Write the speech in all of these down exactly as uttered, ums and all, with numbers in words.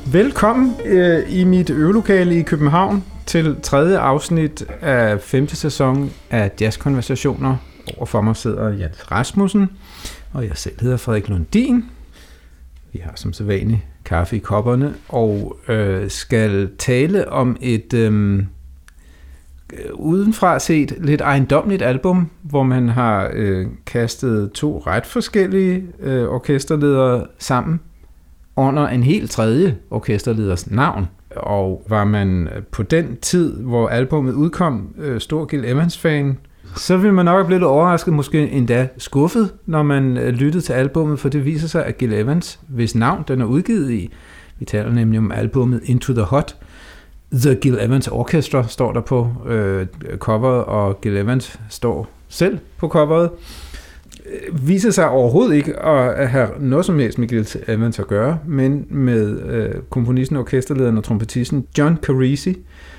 Velkommen øh, i mit øvelokale i København til tredje afsnit af femte sæson af Jazzkonversationer. Overfor mig sidder Jens Rasmussen, og jeg selv hedder Frederik Lundin. Vi har som sædvanligt kaffe i kopperne og øh, skal tale om et øh, udenfra set lidt ejendommeligt album, hvor man har øh, kastet to ret forskellige øh, orkesterledere sammen under en helt tredje orkesterleders navn. Og var man på den tid, hvor albumet udkom, øh, stor Gil Evans-fan, så ville man nok have blevet lidt overrasket, måske endda skuffet, når man øh, lyttede til albumet, for det viser sig, at Gil Evans, hvis navn den er udgivet i, vi taler nemlig om albumet Into the Hot, The Gil Evans Orchestra står der på øh, coveret, og Gil Evans står selv på coveret, viser sig overhovedet ikke at have noget som helst med Gil Evans at gøre, men med øh, komponisten, orkesterlederen og trompetisten John Carisi,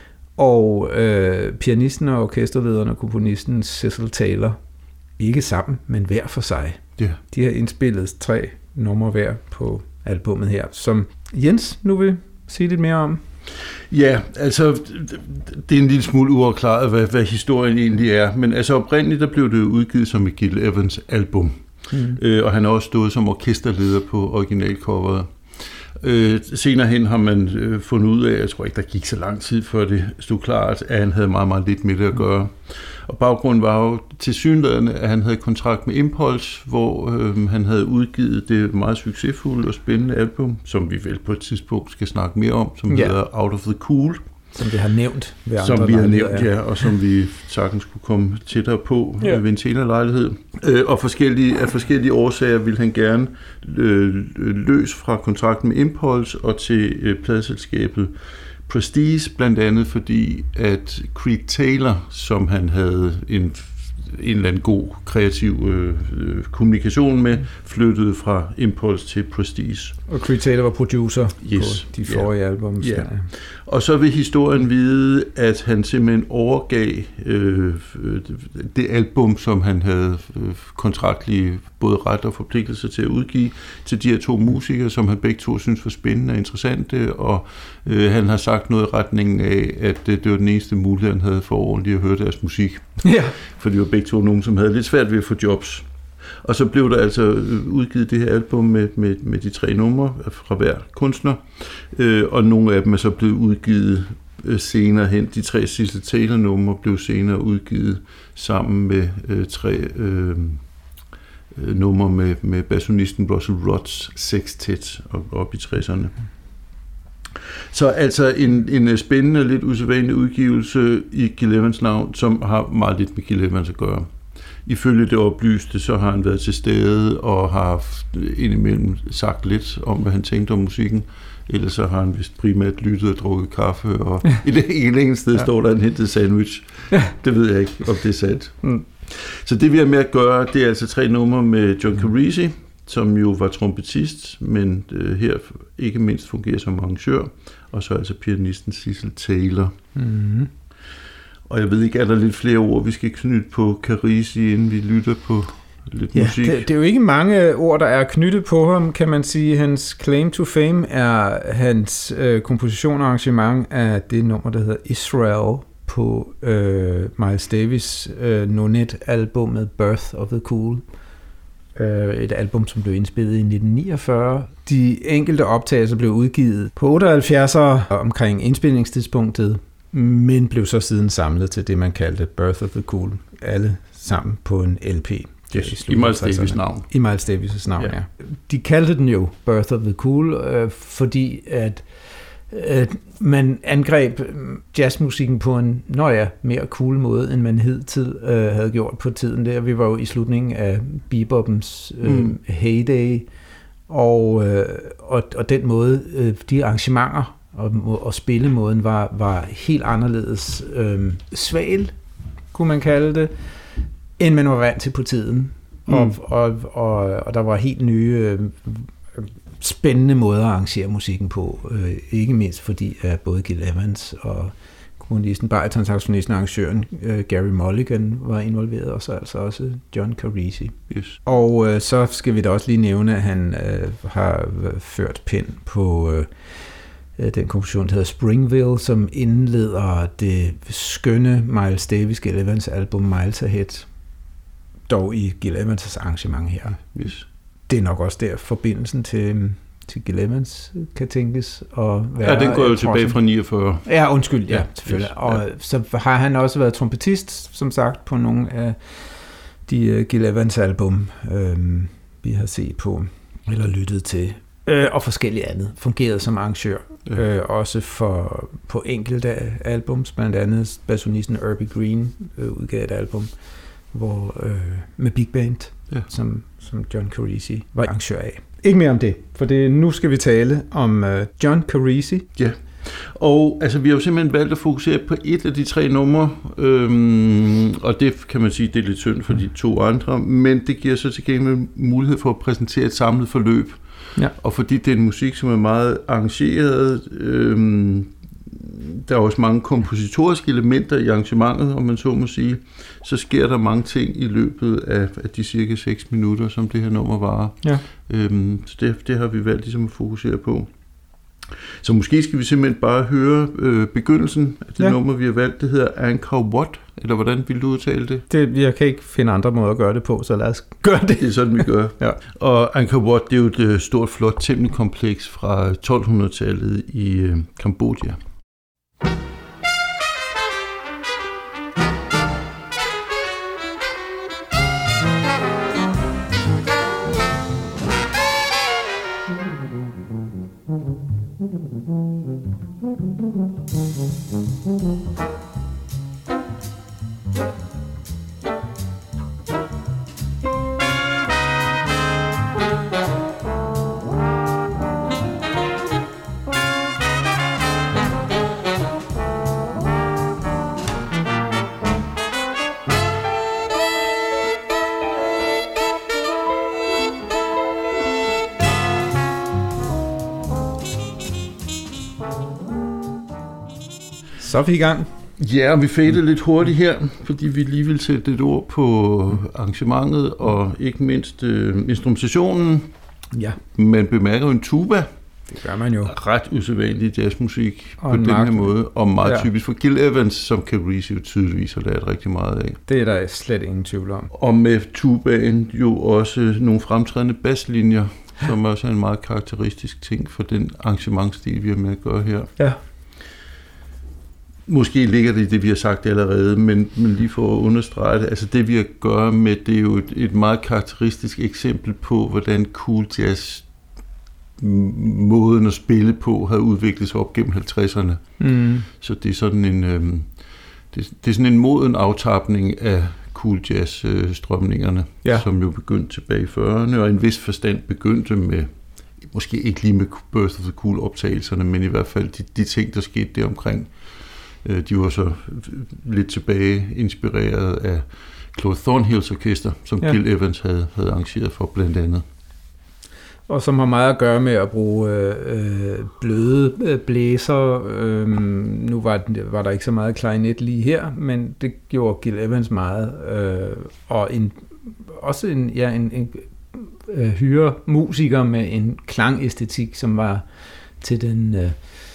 og øh, pianisten og orkesterlederen og komponisten Cecil Taylor. Ikke sammen, men hver for sig. Yeah. De har indspillet tre numre hver på albumet her, som Jens nu vil sige lidt mere om. Ja, altså, det er en lille smule uafklaret, hvad, hvad historien egentlig er, men altså oprindeligt, der blev det udgivet som et Gil Evans album, mm. øh, og han har også stået som orkesterleder på originalcoveret. Øh, senere hen har man øh, fundet ud af, jeg tror ikke, der gik så lang tid før det stod klart, at han havde meget, meget lidt med det at gøre. Og baggrunden var jo tilsyneladende, at han havde kontrakt med Impulse, hvor øh, han havde udgivet det meget succesfulde og spændende album, som vi vel på et tidspunkt skal snakke mere om, som ja. hedder Out of the Cool. Som vi har nævnt ved andre Som vi har nævnt, ja. ja, og som vi sagtens skulle komme tættere på ja. ved en senere lejlighed. Øh, og forskellige, af forskellige årsager ville han gerne øh, løs fra kontrakten med Impulse og til øh, pladeselskabet Prestige, blandt andet fordi, at Creed Taylor, som han havde en en eller anden god kreativ øh, kommunikation med, flyttede fra Impulse til Prestige. Og Creed Taylor var producer yes. på de forrige yeah. album. Yeah. Og så vil historien vide, at han simpelthen overgav øh, det album, som han havde kontraktlige både ret og forpligtelse til at udgive, til de her to musikere, som han begge to synes var spændende og interessante, og øh, han har sagt noget i retningen af, at det, det var den eneste mulighed, han havde for ordentligt at høre deres musik. Ja. For de var begge to nogen, som havde lidt svært ved at få jobs. Og så blev der altså udgivet det her album med, med, med de tre numre fra hver kunstner, øh, og nogle af dem er så blevet udgivet øh, senere hen. De tre sidste Taylor-numre blev senere udgivet sammen med øh, tre øh, numre med, med bassonisten Russell Rhodes sextet op i tresserne. Så altså en, en spændende, lidt usædvanlig udgivelse i Gil Evans navn, som har meget lidt med Gil Evans at gøre. Ifølge det oplyste, så har han været til stede og har indimellem sagt lidt om, hvad han tænkte om musikken. Ellers så har han vist primært lyttet og drukket kaffe, og ja. i det ene sted ja. står der en hentet sandwich. Ja. Det ved jeg ikke, om det er sandt. Mm. Så det vi har med at gøre, det er altså tre numre med John Carisi, som jo var trompetist, men øh, her ikke mindst fungerer som arrangør, og så altså pianisten Cecil Taylor. Mm. Og jeg ved ikke, er der lidt flere ord, vi skal knytte på Carisi, inden vi lytter på lidt ja, musik? Det, det er jo ikke mange ord, der er knyttet på ham, kan man sige. Hans claim to fame er hans øh, komposition og arrangement af det nummer, der hedder Israel, på øh, Miles Davis øh, Nonet-albummet Birth of the Cool. Et album, som blev indspillet i nitten niogfyrre. De enkelte optagelser blev udgivet på otteoghalvfjerdserne omkring indspilningstidspunktet, men blev så siden samlet til det, man kaldte Birth of the Cool. Alle sammen på en L P. Yes, i Miles Davis' navn. I Miles Davis' navn, ja. ja. De kaldte den jo Birth of the Cool, øh, fordi at øh, man angreb jazzmusikken på en nøje mere cool måde, end man hidtil øh, havde gjort på tiden der. Vi var jo i slutningen af bebopens øh, mm. heyday, og, øh, og, og den måde, øh, de arrangementer og, og spillemåden var, var helt anderledes øh, sval, kunne man kalde det, end man var vant til på tiden. Mm. Og, og, og, og der var helt nye øh, spændende måder at arrangere musikken på, øh, ikke mindst fordi at både Gil Evans og komponisten, baritonsaxofonisten og arrangøren øh, Gary Mulligan var involveret, og så altså også John Carisi. Yes. Og øh, så skal vi da også lige nævne, at han øh, har ført pen på øh, den komposition, der hedder Springville, som indleder det skønne Miles Davis Gil Evans album Miles Ahead, dog i Gil Evans' arrangement her. Yes. Det er nok også der forbindelsen til, til Gil Evans kan tænkes at være. Ja, den går jo tilbage fra niogfyrre. Ja, undskyld, ja, selvfølgelig. Yes, og ja. så har han også været trompetist, som sagt, på nogle af de uh, Gil Evans album, øhm, vi har set på, eller lyttet til, øh, og forskellige andet. Fungeret som arrangør, ja. øh, også for, på enkelte albums, blandt andet bassonisten Irby Green øh, udgav et album, hvor, øh, med big band, ja. som, som John Carisi var arrangør af. Ikke mere om det, for det, nu skal vi tale om øh, John Carisi. Ja, og altså, vi har jo simpelthen valgt at fokusere på et af de tre numre, øhm, og det kan man sige, det er lidt synd for de to andre, men det giver så til gengæld mulighed for at præsentere et samlet forløb. Ja. Og fordi det er en musik, som er meget arrangeret, øhm, der er også mange kompositoriske elementer i arrangementet, om man så må sige, så sker der mange ting i løbet af, af de cirka seks minutter, som det her nummer varer. Ja. Øhm, så det, det har vi valgt ligesom at fokusere på. Så måske skal vi simpelthen bare høre øh, begyndelsen af det ja. nummer, vi har valgt. Det hedder Angkor Wat, eller hvordan vil du udtale det? det? Jeg kan ikke finde andre måder at gøre det på, så lad os gøre det. Det er sådan, vi gør. Ja. Og Angkor Wat, det er jo et stort, flot tempelkompleks fra tolv-hundrede-tallet i øh, Kambodja. Så er vi i gang. Ja, og vi fadede lidt hurtigt her, fordi vi lige vil sætte et ord på arrangementet, og ikke mindst øh, instrumentationen. Ja. Man bemærker jo en tuba. Det gør man jo. Ret usædvanlig jazzmusik og på den her måde, og meget ja. typisk for Gil Evans, som Carisi jo tydeligvis har lært rigtig meget af. Det er der slet ingen tvivl om. Og med tubaen jo også nogle fremtrædende basslinjer, som også er en meget karakteristisk ting for den arrangementstil, vi har med at gøre her. Ja. Måske ligger det i det, vi har sagt allerede, men, men lige for at understrege det, altså det vi har at gøre med, det er jo et, et meget karakteristisk eksempel på, hvordan cool jazz måden at spille på har udviklet sig op gennem halvtredserne. Mm. Så det er sådan en øhm, det, det er sådan en moden aftapning af cool jazz øh, strømningerne, ja. som jo begyndte tilbage i fyrrerne, og i en vis forstand begyndte med, måske ikke lige med Birth of the Cool optagelserne, men i hvert fald de, de ting, der skete der omkring. De var så lidt tilbage inspireret af Claude Thornhills orkester, som ja. Gil Evans havde, havde arrangeret for blandt andet. Og som har meget at gøre med at bruge øh, bløde øh, blæser. Øh, nu var, var der ikke så meget klarinet lige her, men det gjorde Gil Evans meget. Øh, og en, også en, ja, en, en øh, hyre musiker med en klangæstetik, som var til den... Øh,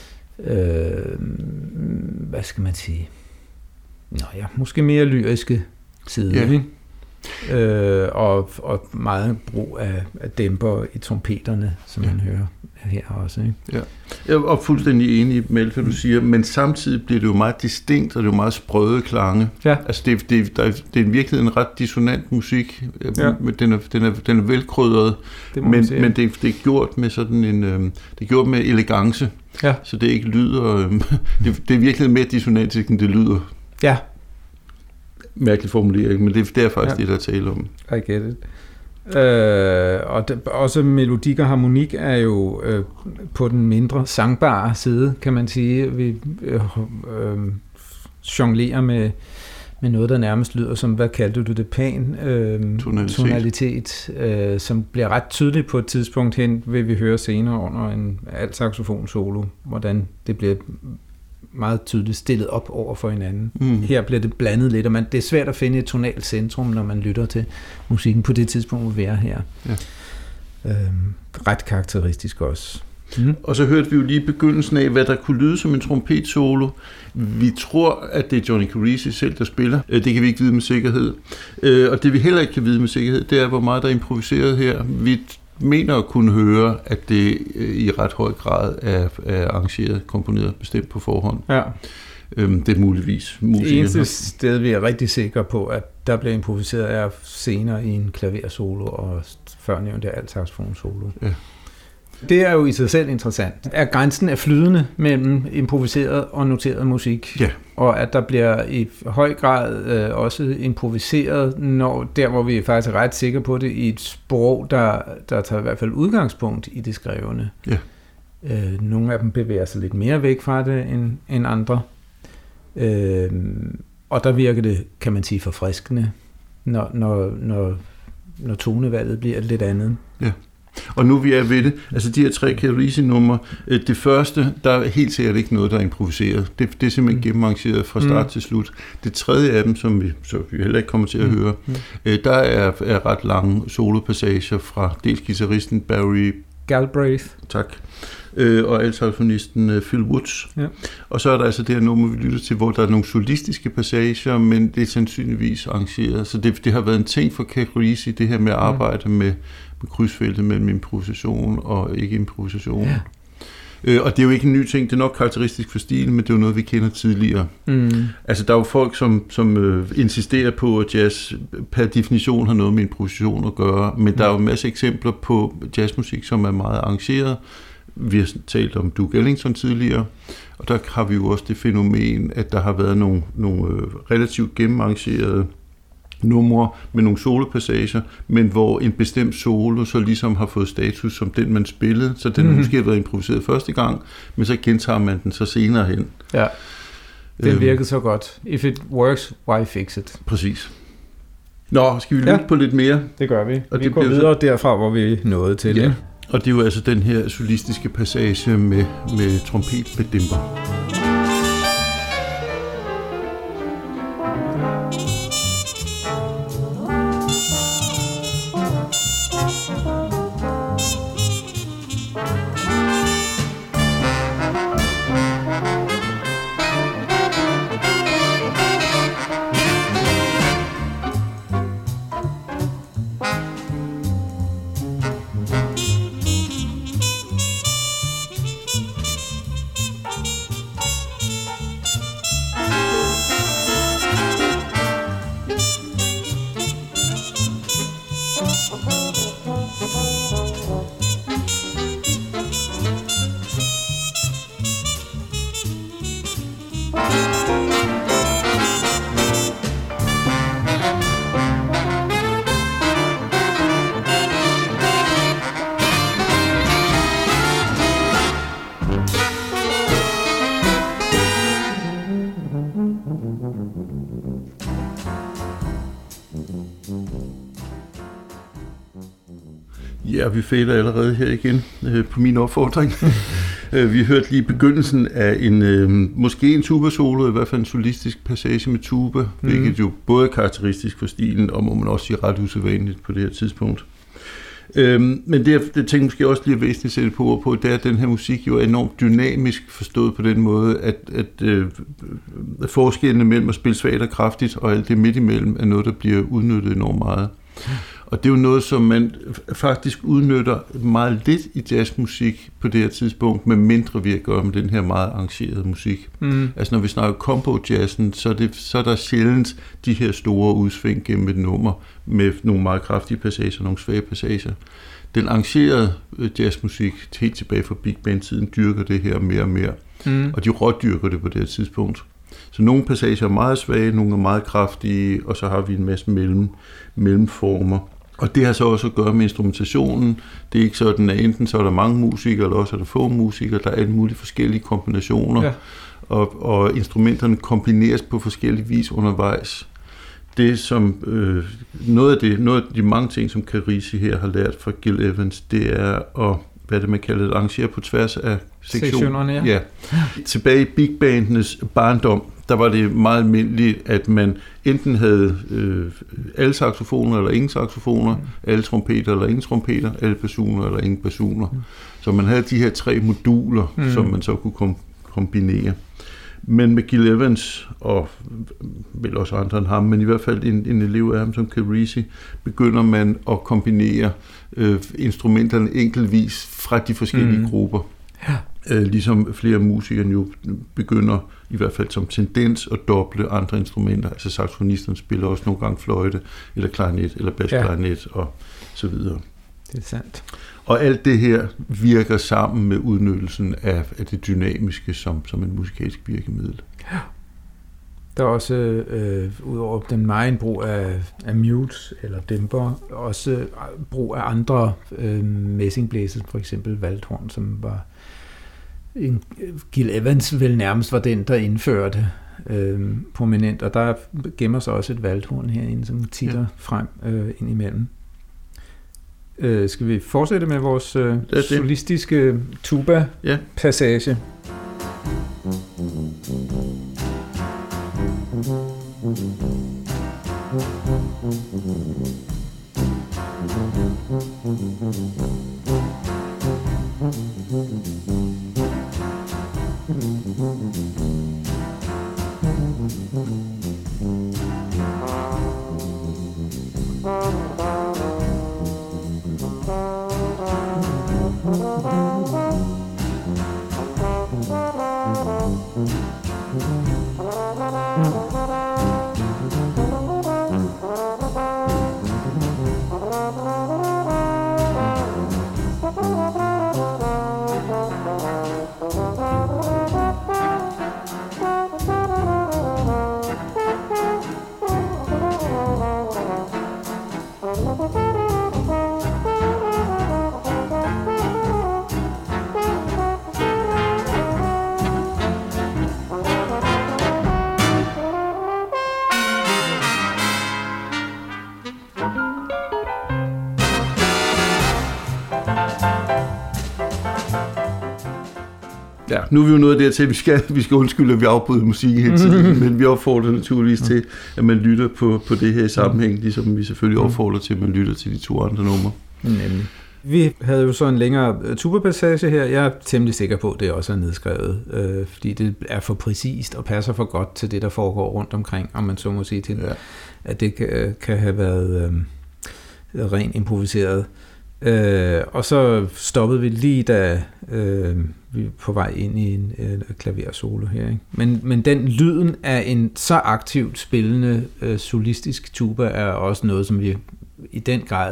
Øh, hvad skal man sige? Nå ja, måske mere lyriske side, yeah. ikke? Øh, og, og meget brug af, af dæmper i trompeterne, som yeah. man hører her også, ikke? Ja. Jeg er fuldstændig enig med alt, hvad du siger, men samtidig bliver det jo meget distinkt, og det er jo meget sprøde klange. Ja. Altså det, det, der er, det er virkelig en ret dissonant musik, ja. den, er, den, er, den er velkrydret, men, men det, det er gjort med sådan en, det er gjort med elegance. Ja. Så det ikke lyder... Øh, det, det er virkelig mere dissonantisk, end det lyder. Ja. Mærkelig formulering, men det, det er faktisk ja. det, der taler om. I get it. Øh, og det, også melodik og harmonik er jo øh, på den mindre sangbare side, kan man sige. Vi øh, øh, jonglerer med, med noget, der nærmest lyder som, hvad kaldte du det, pan øh, tonalitet, tonalitet øh, som bliver ret tydeligt på et tidspunkt hen, vil vi høre senere under en alt saxofon solo, hvordan det bliver meget tydeligt stillet op over for hinanden. Mm. Her bliver det blandet lidt, og man, det er svært at finde et tonalt centrum, når man lytter til musikken på det tidspunkt, hvor vi er her. Ja. Øhm, ret karakteristisk også. Mm. Og så hørte vi jo lige begyndelsen af, hvad der kunne lyde som en trompetsolo. Vi tror, at det er Johnny Carisi selv, der spiller. Det kan vi ikke vide med sikkerhed. Og det vi heller ikke kan vide med sikkerhed, det er, hvor meget der er improviseret her. Vi mener at kunne høre, at det i ret høj grad er, er arrangeret, komponeret, bestemt på forhånd. Ja. Det er muligvis musikere. Det eneste sted, vi er rigtig sikre på, at der bliver improviseret, er senere i en klaversolo og førnævnte alt-saxofon-solo. Ja. Det er jo i sig selv interessant. At grænsen er flydende mellem improviseret og noteret musik, ja. Og at der bliver i høj grad øh, også improviseret, når der, hvor vi er faktisk ret sikre på det, i et sprog, der, der tager i hvert fald udgangspunkt i det skrevne. Ja. Øh, nogle af dem bevæger sig lidt mere væk fra det end, end andre. Øh, og der virker det, kan man sige, forfriskende, når, når, når, når tonevalget bliver lidt andet. Ja. Og nu vi er ved det, altså de her tre Carisi-numre, det første, der er helt sikkert ikke noget, der er improviseret. Det, det er simpelthen gennemarrangeret fra start mm. til slut. Det tredje af dem, som vi, så vi heller ikke kommer til at høre, mm. der er, er ret lange solopassager fra dels guitaristen Barry Galbraith. Tak. Og altsaxofonisten Phil Woods. Ja. Og så er der altså det her nummer, vi lytter til, hvor der er nogle solistiske passager, men det er sandsynligvis arrangeret. Så det, det har været en ting for Carisi, det her med at arbejde mm. med, med krydsfeltet mellem improvisation og ikke improvisation. Ja. Øh, og det er jo ikke en ny ting, det er nok karakteristisk for stilen, men det er jo noget, vi kender tidligere. Mm. Altså der er jo folk, som, som øh, insisterer på, at jazz per definition har noget med improvisation at gøre, men mm. der er jo en masse eksempler på jazzmusik, som er meget arrangeret. Vi har talt om Duke Ellington tidligere, og der har vi jo også det fænomen, at der har været nogle, nogle relativt gennemarrangerede numre med nogle solopassager, men hvor en bestemt solo så ligesom har fået status som den, man spillede, så den mm-hmm. måske har været improviseret første gang, men så gentager man den så senere hen. Ja, det virkede så godt. If it works, why fix it? Præcis. Nå, skal vi lytte ja. på lidt mere? Det gør vi. Og vi det går videre så derfra, hvor vi nåede til. Ja. Og det er jo altså den her solistiske passage med, med trompet med dæmper. Ja, vi fader allerede her igen øh, på min opfordring. Vi hørte lige begyndelsen af en, øh, måske en tuba-solo, i hvert fald en solistisk passage med tuba, mm. hvilket jo både er karakteristisk for stilen, og må man også sige ret usædvanligt på det her tidspunkt. Øhm, men det, det tænker måske også lige væsentligt at sætte på ord på, det er, at den her musik jo er enormt dynamisk forstået på den måde, at, at øh, forskellene mellem at spille svagt og kraftigt, og alt det midt imellem, er noget, der bliver udnyttet enormt meget. Og det er jo noget, som man faktisk udnytter meget lidt i jazzmusik på det her tidspunkt, med mindre vi at gøre med den her meget arrangerede musik. Mm. Altså når vi snakker combo-jazzen, så er, det, så er der sjældent de her store udsving gennem et nummer, med nogle meget kraftige passager, nogle svage passager. Den arrangerede jazzmusik, helt tilbage fra Big Band-tiden, dyrker det her mere og mere. Mm. Og de rådyrker det på det her tidspunkt. Så nogle passager er meget svage, nogle er meget kraftige, og så har vi en masse mellem, mellemformer. Og det har så også at gøre med instrumentationen. Det er ikke sådan, at enten så er der mange musikere, eller også er der få musikere. Der er alle mulige forskellige kombinationer, ja. og, og instrumenterne kombineres på forskellige vis undervejs. Det som, øh, noget, af det, noget af de mange ting, som Carisi her har lært fra Gil Evans, det er at, hvad det man kalder det, arrangere på tværs af sektion. sektionerne. Ja. Ja. Tilbage i big bandenes barndom, der var det meget almindeligt, at man enten havde øh, alle saxofoner eller ingen saxofoner, mm. alle trompeter eller ingen trompeter, alle basuner eller ingen basuner. Mm. Så man havde de her tre moduler, mm. som man så kunne kom- kombinere. Men med Gil Evans, og vel også andre end ham, men i hvert fald en, en elev af ham som Carisi, begynder man at kombinere øh, instrumenterne enkeltvis fra de forskellige mm. grupper. Ja. Øh, ligesom flere musikere jo begynder, i hvert fald som tendens, at doble andre instrumenter. Altså saxofonisterne spiller også nogle gange fløjte, eller klarinet, eller basklarinet, ja. og så videre. Det er sandt. Og alt det her virker sammen med udnyttelsen af, af det dynamiske som, som en musikalsk virkemiddel. Ja. Der er også, øh, udover den meget brug af, af mute eller dæmper, også brug af andre øh, messingblæser, for eksempel Waldhorn, som var en, Gil Evans vel nærmest var den, der indførte øh, prominent, og der gemmer sig også et Waldhorn herinde, som titter ja. frem øh, ind imellem. Øh, skal vi fortsætte med vores øh, solistiske tuba-passage? Ja. Ja, nu er vi jo nået dertil, at vi skal, vi skal undskylde, at vi afbryder musik hele tiden, men vi opfordrer naturligvis til, at man lytter på, på det her i sammenhæng, ligesom vi selvfølgelig opfordrer til, at man lytter til de to andre numre. Nemlig. Vi havde jo så en længere tuba-passage her. Jeg er temmelig sikker på, at det også er nedskrevet, øh, fordi det er for præcist og passer for godt til det, der foregår rundt omkring, om man så må sige til, ja. at det kan, kan have været øh, rent improviseret. Øh, og så stoppede vi lige da øh, vi er på vej ind i en øh, klaversolo her, ikke? Men, men den lyden af en så aktivt spillende øh, solistisk tuba er også noget, som vi i den grad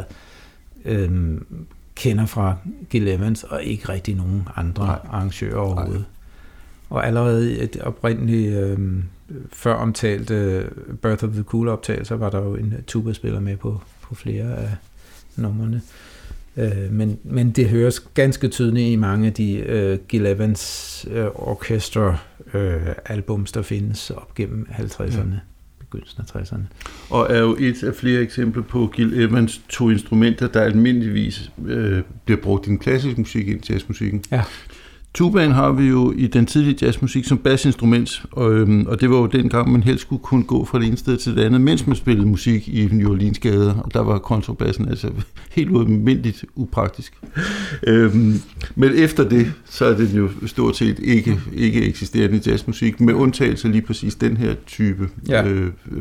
øh, kender fra Gil Evans og ikke rigtig nogen andre Nej. arrangører overhovedet. Nej. Og allerede et oprindeligt øh, før omtalt øh, Birth of the Cool optagelser var der jo en tuba-spiller med på, på flere af numrene. Øh, men, men det høres ganske tydeligt i mange af de øh, Gil Evans øh, orkestre øh, albums, der findes op gennem halvtredserne, ja. begyndelsen af tresserne. Og er jo et af flere eksempler på Gil Evans to instrumenter, der almindeligvis øh, bliver brugt i den klassiske musik, i jazzmusikken. Ja. Tubaen har vi jo i den tidlige jazzmusik som basinstrument, og, øhm, og det var jo dengang, man helst skulle kunne gå fra det ene sted til det andet, mens man spillede musik i New Orleans gader, og der var kontrabassen altså helt ualmindeligt upraktisk. øhm, men efter det, så er det jo stort set ikke, ikke eksisterende jazzmusik, med undtagelse lige præcis den her type ja. øh, øh,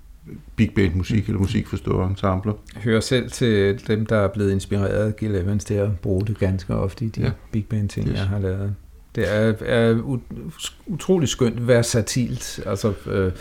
big band musik, eller musik for store ensembler. Jeg hører selv til dem, der er blevet inspireret af Gil Evans til at bruge det ganske ofte i de ja. big band ting, yes. jeg har lavet. Det er, er utrolig skønt, versatilt. Altså, øh,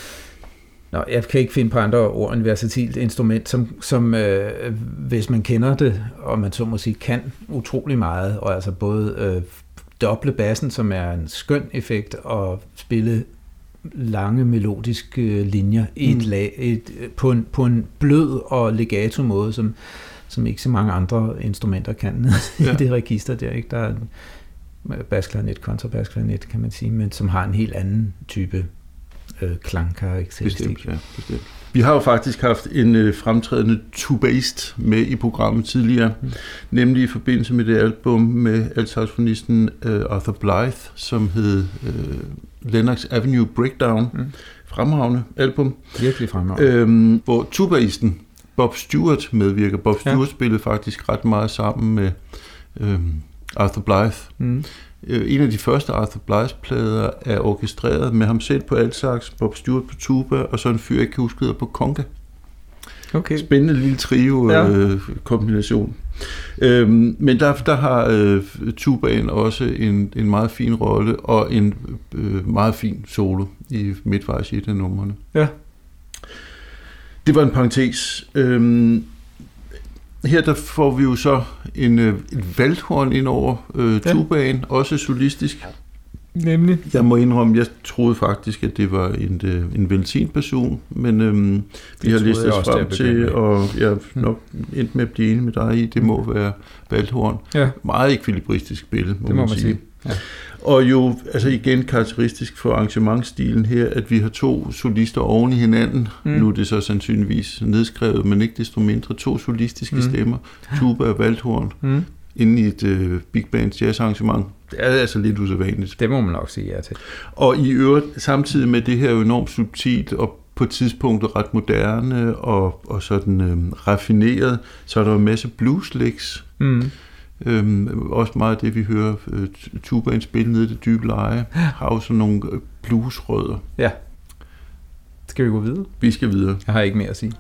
nå, jeg kan ikke finde på andre ord end versatilt instrument, som, som øh, hvis man kender det, og man så må sige, kan utrolig meget, og altså både øh, doble bassen, som er en skøn effekt, og spille lange melodiske linjer i et mm. lag, et, på, en, på en blød og legato måde, som, som ikke så mange andre instrumenter kan ja. i det register der, ikke? Der er basklarinet, kontrabasklarinet, kan man sige, men som har en helt anden type øh, klangkarakteristik. Bestemt, ja, bestemt. Vi har jo faktisk haft en øh, fremtrædende tubaist med i programmet tidligere, mm. nemlig i forbindelse med det album med altsaxofonisten øh, Arthur Blythe, som hed øh, Lennox Avenue Breakdown. Mm. Fremragende album. Virkelig fremragende. Øhm, hvor tubaisten Bob Stewart medvirker. Bob Stewart ja. spillede faktisk ret meget sammen med øhm, Arthur Blythe. Mm. En af de første Arthur Blythe-plader er orkestreret med ham selv på altsax, Bob Stewart på tuba, og så en fyr, jeg kan huske, på conga. Okay. Spændende lille trio-kombination. Ja. Øh, øhm, men der, der har øh, tubaen også en, en meget fin rolle, og en øh, meget fin solo i midtvejs i et af numrene. Ja. Det var en parentes. Øhm, Her der får vi jo så en, et valthorn ind over øh, tubaen, ja. Også solistisk. Nemlig. Jeg må indrømme, jeg troede faktisk, at det var en, en velsignperson, men øhm, vi har listet os frem til, og jeg er nok endt med at blive enig med dig i, det må være valthorn. Ja. Meget ekvilibristisk billede, må, det må man, man sige. sige. Ja. Og jo, altså igen karakteristisk for arrangementsstilen her, at vi har to solister oven i hinanden. Mm. Nu er det så sandsynligvis nedskrevet, men ikke desto mindre to solistiske mm. stemmer. Tuba og valthorn. Mm. Inde i et uh, big band jazz arrangement. Det er altså lidt usædvanligt. Det må man nok sige ja til. Og i øvrigt, samtidig med det her enormt subtilt og på tidspunktet ret moderne og, og sådan øhm, raffineret, så er der en masse blues-licks. Mm. Øhm, også meget af det, vi hører øh, tubaen spille nede i det dybe leje, har jo sådan nogle øh, bluesrødder. Ja. Skal vi gå videre? Vi skal videre. Jeg har ikke mere at sige.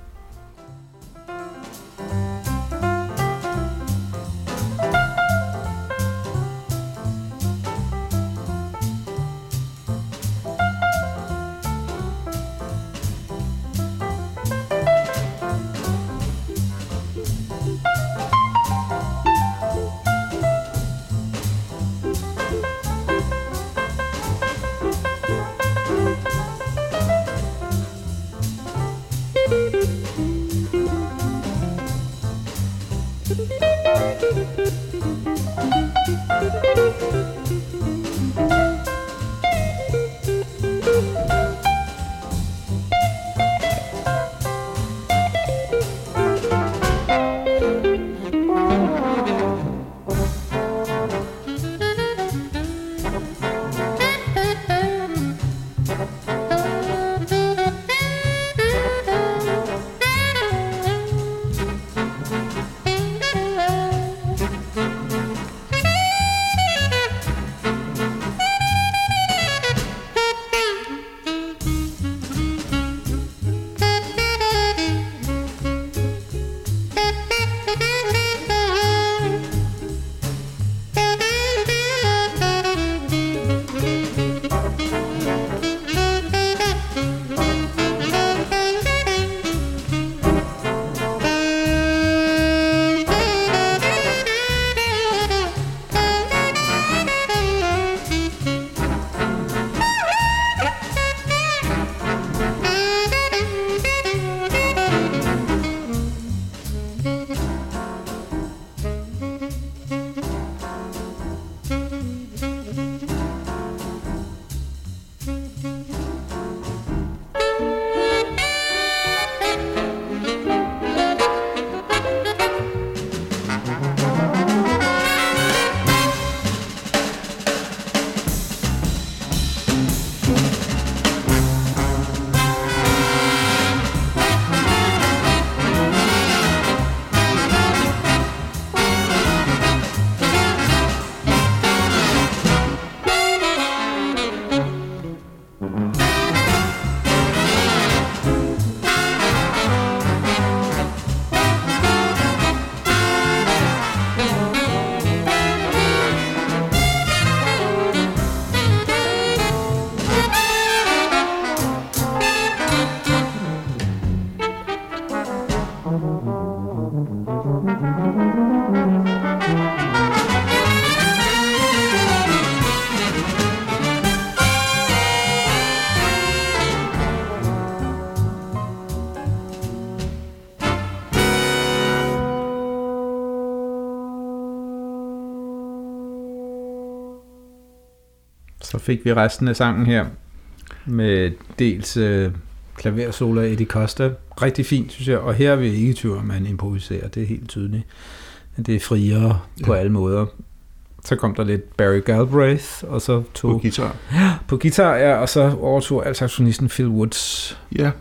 Så fik vi resten af sangen her. med dels øh, klaversolo af Eddie Costa. Rigtig fint, synes jeg. Og her er vi ikke i tvivl om, man improviserer. Det er helt tydeligt. Det er friere på ja. alle måder. Så kom der lidt Barry Galbraith, og så tog... På guitar. Ja, på guitar, ja, og så overtog altsaxofonisten Phil Woods. Ja.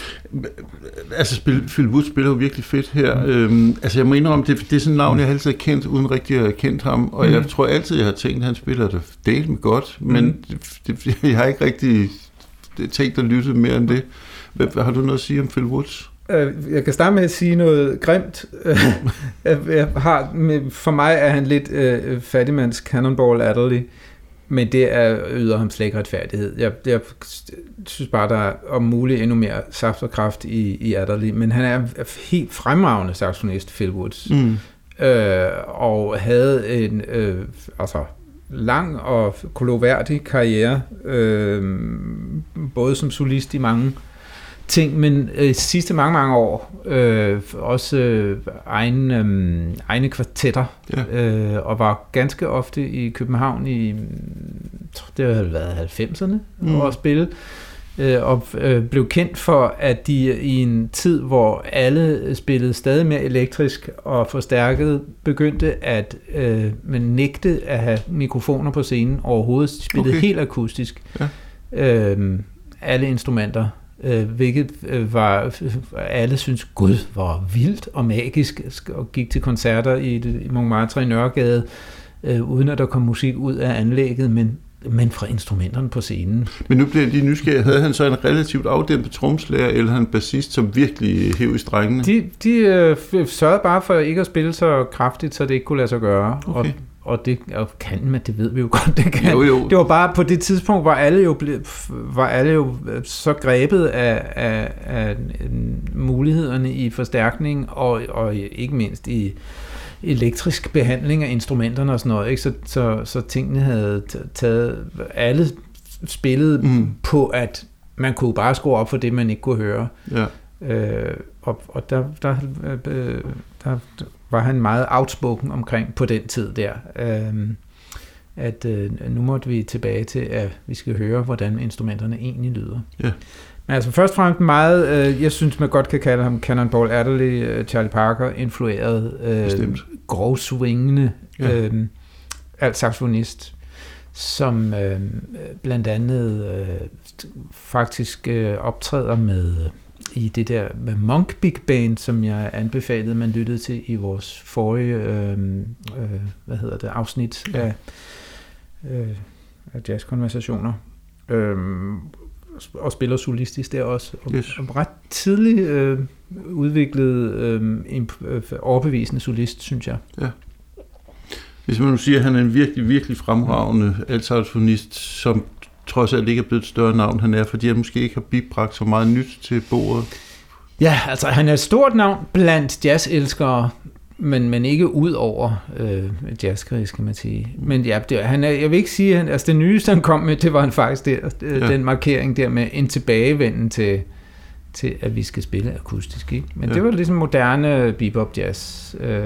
Altså, spil, Phil Woods spiller jo virkelig fedt her. Mm. Øhm, altså, jeg må indrømme, det, det er sådan en navn, jeg altid har kendt, uden rigtig at have kendt ham. Og mm. jeg tror altid, jeg har tænkt, at han spiller det delt med godt. Mm. Men det, det, jeg har ikke rigtig tænkt at lytte mere end det. Hvad, har du noget at sige om Phil Woods? Jeg kan starte med at sige noget grimt. Jeg har, for mig er han lidt uh, fattigmands Cannonball Adderley, men det er, yder ham slet ikke retfærdighed. Jeg, jeg synes bare, der er om muligt endnu mere saft og kraft i, i Adderley, men han er helt fremragende saxofonist, Phil Woods, mm. øh, og havde en øh, altså, lang og koloværdig karriere, øh, både som solist i mange ting, men øh, sidste mange, mange år øh, også øh, egen, øh, egne kvartetter, ja. øh, og var ganske ofte i København i, det har været halvfemserne, mm. og spille, øh, og øh, blev kendt for, at de i en tid, hvor alle spillede stadig mere elektrisk og forstærket, begyndte at øh, man nægte at have mikrofoner på scenen overhovedet. De spillede okay. helt akustisk. Ja. Øh, alle instrumenter. Øh, hvilket øh, var, alle synes, gud, hvor vildt og magisk, og gik til koncerter i, i Montmartre i Nørregade, øh, uden at der kom musik ud af anlægget, men, men fra instrumenterne på scenen. Men nu bliver jeg lige nysgerrig. Havde han så en relativt afdæmpet tromslærer, eller han en bassist, som virkelig hæv i strengene? De, de øh, sørgede bare for ikke at spille så kraftigt, så det ikke kunne lade sig gøre. Okay. Og Og det og kan man, det ved vi jo godt, det kan. Jo, jo. Det var bare på det tidspunkt, hvor alle jo ble, var alle jo så grebet af, af, af mulighederne i forstærkning, og, og ikke mindst i elektrisk behandling af instrumenterne og sådan noget, ikke? Så, så, så tingene havde taget, alle spillede mm. på, at man kunne bare skrue op for det, man ikke kunne høre. Ja. Øh, og og der, der, øh, der var han meget outspoken omkring på den tid der, øh, at øh, nu måtte vi tilbage til, at vi skal høre, hvordan instrumenterne egentlig lyder. Ja. Men altså først og fremmest meget, øh, jeg synes man godt kan kalde ham Cannonball Adderley, øh, Charlie Parker, influeret, øh, grovsvingende, ja. øh, alt saxofonist, som øh, blandt andet øh, faktisk øh, optræder med i det der med Monk Big Band, som jeg anbefalede, man lyttede til i vores forrige øh, øh, hvad hedder det, afsnit ja. af, øh, af jazzkonversationer. Øh, og spiller solistisk der også. Og, yes. og ret tidligt øh, udviklet øh, en øh, overbevisende solist, synes jeg. Ja. Hvis man nu siger, at han er en virkelig, virkelig fremragende altsaxofonist, som trods alt ikke er blevet et større navn, han er, fordi han måske ikke har bibragt så meget nyt til bordet. Ja, altså han er et stort navn blandt jazzelskere, men, men ikke ud over øh, jazzkritisk, kan man sige. Men ja, det, han er, jeg vil ikke sige, at altså, det nyeste, han kom med, det var han faktisk der, øh, ja. den markering der med en tilbagevenden til, til, at vi skal spille akustisk. Ikke? Men ja. det var ligesom moderne bebop jazz. Øh,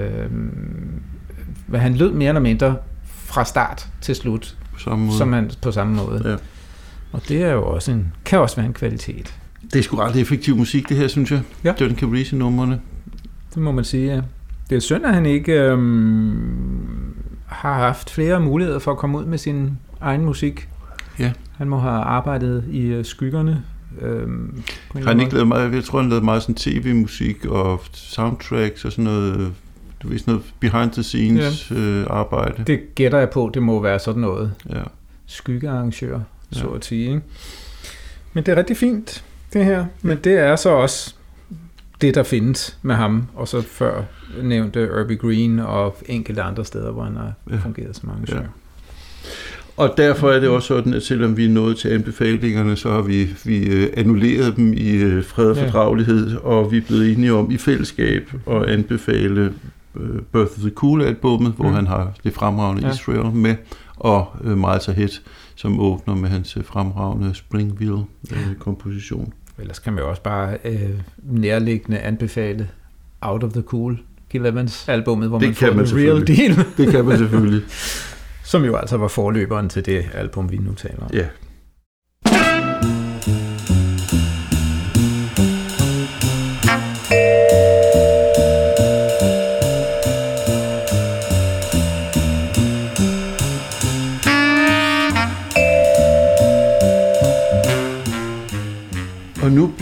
han lød mere eller mindre fra start til slut, på samme måde. Som han, på samme måde. Ja. Og det er jo også en, kan også være en kvalitet. Det er sgu ret effektiv musik, det her, synes jeg. Ja. John Carisi-numrene. Det må man sige, ja. Det er synd, at han ikke øhm, har haft flere muligheder for at komme ud med sin egen musik. Ja. Han må have arbejdet i øh, skyggerne. Øhm, har han ikke lavet meget, jeg tror, han lavede meget sådan tv-musik og soundtracks og sådan noget, du ved, sådan noget behind the scenes ja. øh, arbejde. Det gætter jeg på, det må være sådan noget. Ja. Skyggearrangør, ja. så at sige. Ikke? Men det er rigtig fint, det her. Men det er så også det, der findes med ham, og så før nævnte Irby Green og enkelte andre steder, hvor han har ja. fungeret som arrangør. Ja. Og derfor er det også sådan, at selvom vi er nået til anbefalingerne, så har vi, vi annulleret dem i fred og fordragelighed, ja. og vi er blevet enige om i fællesskab at anbefale Birth of the Cool-albummet, hvor mm. han har det fremragende ja. Israel med, og Miles Ahead, som åbner med hans fremragende Springville-komposition. Ellers kan man jo også bare øh, nærliggende anbefale Out of the Cool, Gil Evans albummet, hvor det man får The Real Deal. Det kan man selvfølgelig. Som jo altså var forløberen til det album, vi nu taler om. Ja.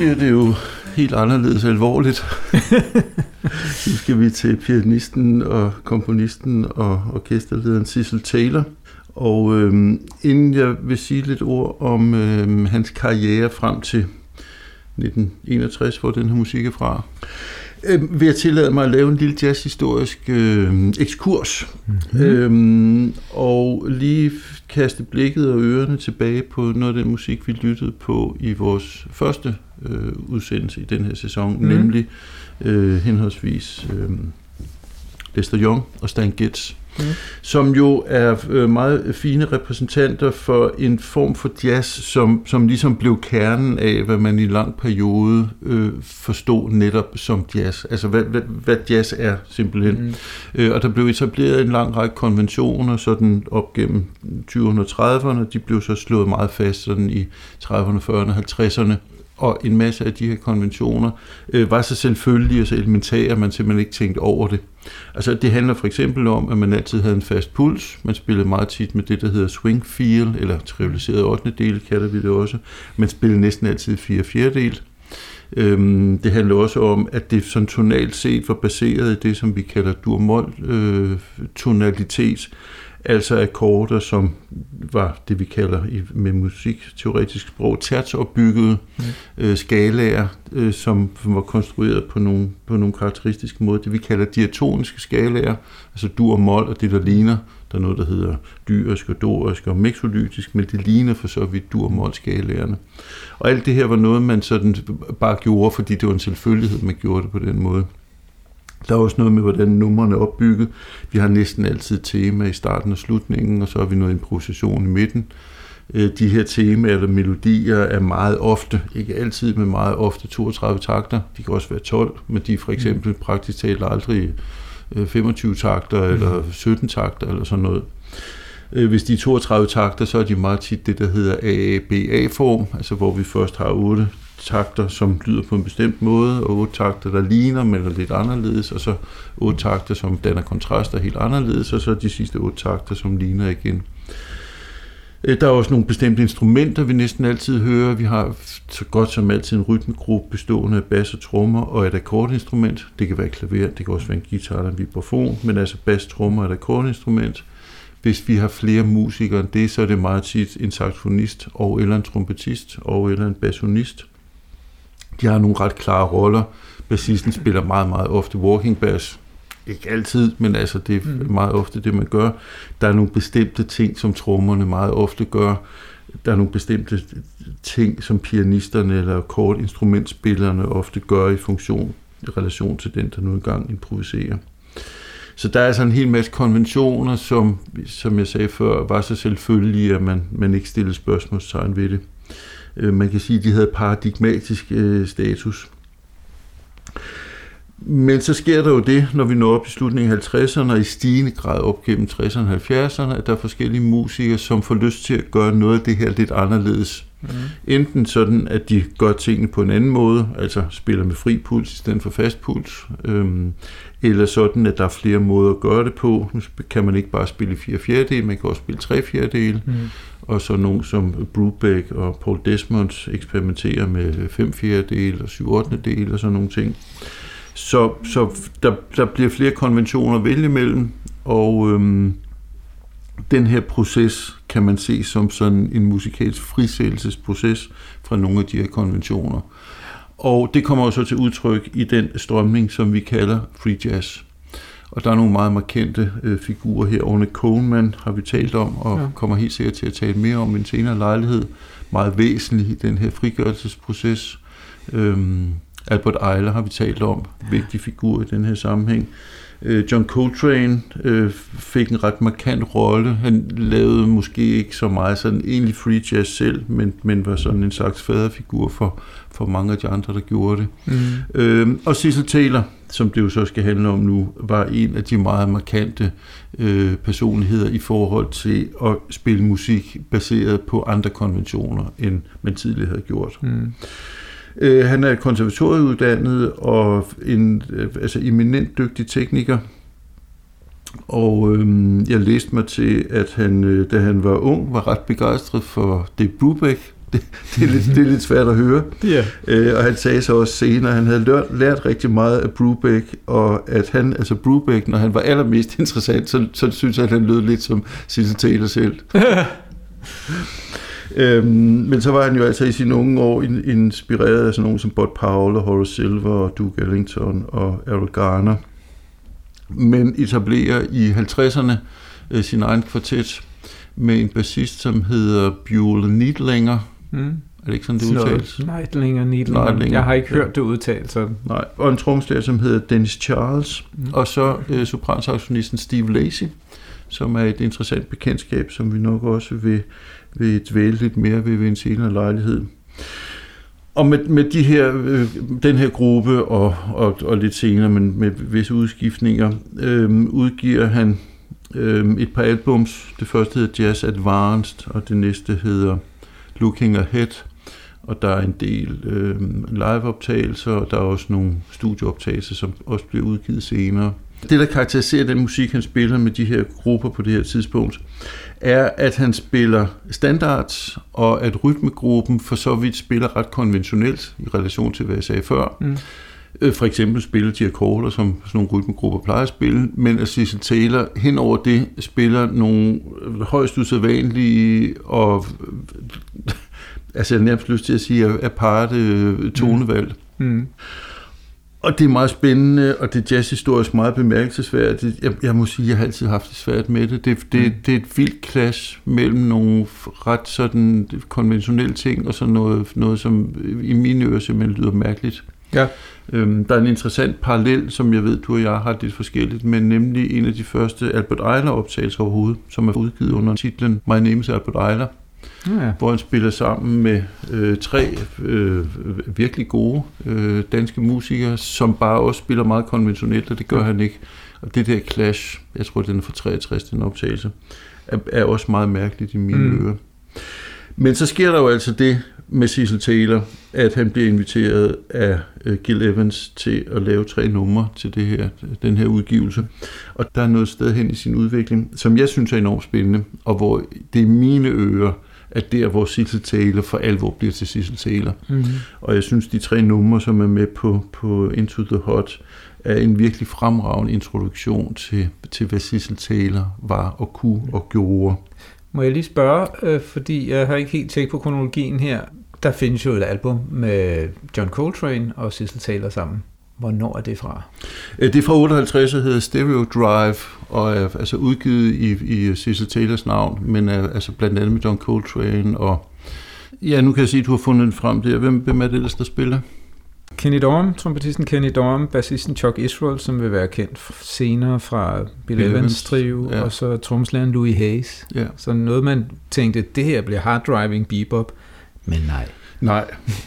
bliver det jo helt anderledes alvorligt. Nu skal vi til pianisten og komponisten og orkesterlederen Cecil Taylor. Og øhm, inden jeg vil sige lidt ord om øhm, hans karriere frem til nitten enogtres, hvor den her musik er fra, øh, vil jeg tillade mig at lave en lille jazzhistorisk øh, ekskurs. Mm-hmm. Øhm, og lige kaste blikket og ørerne tilbage på noget af den musik, vi lyttede på i vores første øh, udsendelse i den her sæson, mm-hmm. nemlig øh, henholdsvis øh, Lester Young og Stan Getz. Mm. Som jo er meget fine repræsentanter for en form for jazz, som, som ligesom blev kernen af, hvad man i en lang periode øh, forstod netop som jazz. Altså hvad, hvad, hvad jazz er simpelthen. Mm. Øh, og der blev etableret en lang række konventioner sådan op gennem tyverne og trediverne. De blev så slået meget fast sådan i trediverne, fyrrerne og halvtredserne. Og en masse af de her konventioner øh, var så selvfølgelige og så elementære, at man simpelthen ikke tænkte over det. Altså det handler for eksempel om, at man altid havde en fast puls. Man spillede meget tit med det, der hedder swing feel, eller trivialiseret ottendedel, kalder vi det også. Man spillede næsten altid fire fjerdedel. Øhm, det handler også om, at det sådan tonalt set var baseret i det, som vi kalder dur-mol øh, tonalitet. Altså akkorder, som var det, vi kalder i, med musikteoretisk sprog, tertsopbyggede mm. øh, skalaer, øh, som var konstrueret på nogle, på nogle karakteristiske måder. Det vi kalder diatoniske skalaer, altså dur og mol, og det der ligner, der er noget, der hedder dyrisk og dorisk og mixolytisk, men det ligner for så vidt dur og mol skalaerne. Og alt det her var noget, man sådan bare gjorde, fordi det var en selvfølgelighed, man gjorde det på den måde. Der er også noget med, hvordan numrene er opbygget. Vi har næsten altid tema i starten og slutningen, og så har vi noget improvisation i midten. De her temaer eller melodier er meget ofte, ikke altid, men meget ofte toogtredive takter. De kan også være tolv, men de er for eksempel praktisk talt aldrig femogtyve takter eller sytten takter eller sådan noget. Hvis de er toogtredive takter, så er de meget tit det, der hedder A A B A-form, altså hvor vi først har otte takter, som lyder på en bestemt måde, og otte takter, der ligner, men er lidt anderledes, og så otte takter, som danner kontraster helt anderledes, og så de sidste otte takter, som ligner igen. Der er også nogle bestemte instrumenter, vi næsten altid hører. Vi har så godt som altid en rytmegruppe bestående af bas og trommer og et akkordinstrument. Det kan være klaver, det kan også være en guitar eller en vibrafon, men altså bas, trommer og et akkordinstrument. Hvis vi har flere musikere end det, så er det meget tit en saxofonist og eller en trompetist og eller en bassonist. De har nogle ret klare roller. Bassisten spiller meget, meget ofte walking bass. Ikke altid, men altså det er meget ofte det, man gør. Der er nogle bestemte ting, som trommerne meget ofte gør. Der er nogle bestemte ting, som pianisterne eller akkordinstrumentspillerne ofte gør i funktion, i relation til den, der nu engang improviserer. Så der er altså en hel masse konventioner, som, som jeg sagde før, var så selvfølgelige, at man, man ikke stillede spørgsmålstegn ved det. Man kan sige, at de havde paradigmatisk øh, status. Men så sker der jo det, når vi når op i slutningen af halvtredserne og i stigende grad op gennem tresserne og halvfjerdserne, at der er forskellige musikere, som får lyst til at gøre noget af det her lidt anderledes. Mm. Enten sådan, at de gør tingene på en anden måde, altså spiller med fri puls i stedet for fast puls, øhm, eller sådan, at der er flere måder at gøre det på. Nu kan man ikke bare spille fire fjerdedele, man kan også spille tre fjerdedele. Mm. Og så nogen som Brubeck og Paul Desmond eksperimenterer med fem fjerdedele og syv ottendedele og sådan nogle ting. Så, så der, der bliver flere konventioner at vælge imellem, og øhm, den her proces kan man se som sådan en musikalsk frisættelsesproces fra nogle af de her konventioner. Og det kommer også til udtryk i den strømning, som vi kalder free jazz. Og der er nogle meget markante øh, figurer her. Ornette Coleman har vi talt om, og ja. kommer helt sikkert til at tale mere om en senere lejlighed. Meget væsentlig i den her frigørelsesproces. Øhm, Albert Ayler har vi talt om, vigtig figur i den her sammenhæng. Øh, John Coltrane øh, fik en ret markant rolle. Han lavede måske ikke så meget sådan egentlig free jazz selv, men, men var sådan en slags faderfigur for, for mange af de andre, der gjorde det. Mm. Øh, og Cecil Taylor, som det jo så skal handle om nu, var en af de meget markante øh, personligheder i forhold til at spille musik baseret på andre konventioner, end man tidligere havde gjort. Mm. Øh, han er konservatorieuddannet og en øh, altså eminent dygtig tekniker, og øh, jeg læste mig til, at han, øh, da han var ung, var ret begejstret for Dave Brubeck, Det, det, er, lidt, det er lidt svært at høre. Yeah. Øh, og han sagde så også senere, at han havde lært, lært rigtig meget af Brubeck, og at han, altså Brubeck, når han var allermest interessant, så, så synes jeg, at han lød lidt som Cecil Taylor selv. øhm, men så var han jo altså i sine unge år inspireret af sådan nogen som Bud Powell og Horace Silver og Duke Ellington og Errol Garner. Men etablerer i halvtredserne øh, sin egen kvartet med en bassist, som hedder Buell Needlinger. Mm. Er det ikke sådan, det udtales? Neidlinger, Needlinger. Jeg har ikke hørt det udtalt sådan. Nej, og en trommeslager, som hedder Dennis Charles. Mm. Og så øh, sopransaxofonisten Steve Lacy, som er et interessant bekendtskab, som vi nok også vil, vil dvæle lidt mere ved ved en senere lejlighed. Og med, med de her, øh, den her gruppe, og, og, og lidt senere, men med visse udskiftninger, øh, udgiver han øh, et par albums. Det første hedder Jazz Advanced, og det næste hedder Looking Ahead. Og der er en del øh, liveoptagelser, og der er også nogle studieoptagelser, som også bliver udgivet senere. Det, der karakteriserer den musik, han spiller med de her grupper på det her tidspunkt, er, at han spiller standards, og at rytmegruppen for så vidt spiller ret konventionelt i relation til, hvad jeg sagde før. Mm. For eksempel spiller de akkorder, som sådan nogle rytmegrupper plejer at spille, men at Cecil Taylor hen over det spiller nogle højst usædvanlige og altså jeg har nærmest lyst til at sige aparte tonevalg. Mm. Mm. Og det er meget spændende, og det er jazzhistorisk meget bemærkelsesværdigt. Jeg, jeg må sige, at jeg har altid haft det svært med det. Det, det, mm. det er et vildt clash mellem nogle ret sådan konventionelle ting, og så noget, noget som i mine ører simpelthen lyder mærkeligt. Ja. Øhm, der er en interessant parallel, som jeg ved, du og jeg har lidt forskelligt, men nemlig en af de første Albert Ayler-optagelser overhovedet, som er udgivet under titlen My Name is Albert Ayler. Ja. Hvor han spiller sammen med øh, tre øh, virkelig gode øh, danske musikere, som bare også spiller meget konventionelt, og det gør ja. han ikke. Og det der clash, jeg tror, den er fra treogtres, den optagelse, er, er også meget mærkeligt i mine mm. ører. Men så sker der jo altså det med Cecil Taylor, at han bliver inviteret af uh, Gil Evans til at lave tre numre til det her, den her udgivelse. Og der er noget sted hen i sin udvikling, som jeg synes er enormt spændende, og hvor det er mine ører, at der, hvor Cecil Taylor for alvor bliver til Cecil Taylor. Mm-hmm. Og jeg synes, de tre numre, som er med på, på Into the Hot, er en virkelig fremragende introduktion til, til hvad Cecil Taylor var og kunne og gjorde. Må jeg lige spørge, øh, fordi jeg har ikke helt tjekket på kronologien her. Der findes jo et album med John Coltrane og Cecil Taylor sammen. Hvornår er det fra? Det er fra otteoghalvtreds, og hedder Stereo Drive, og er altså udgivet i, i Cecil Taylors navn, men er altså blandt andet med John Coltrane. Og ja, nu kan jeg sige, at du har fundet den frem der. Hvem, hvem er det ellers, der spiller? Kenny Dorham, trompetisten Kenny Dorham, bassisten Chuck Israel, som vil være kendt senere fra Bill, Bill Evans trio, ja. Og så trommeslageren Louis Hayes. Ja. Så noget, man tænkte, det her bliver hard-driving bebop, men nej. Nej.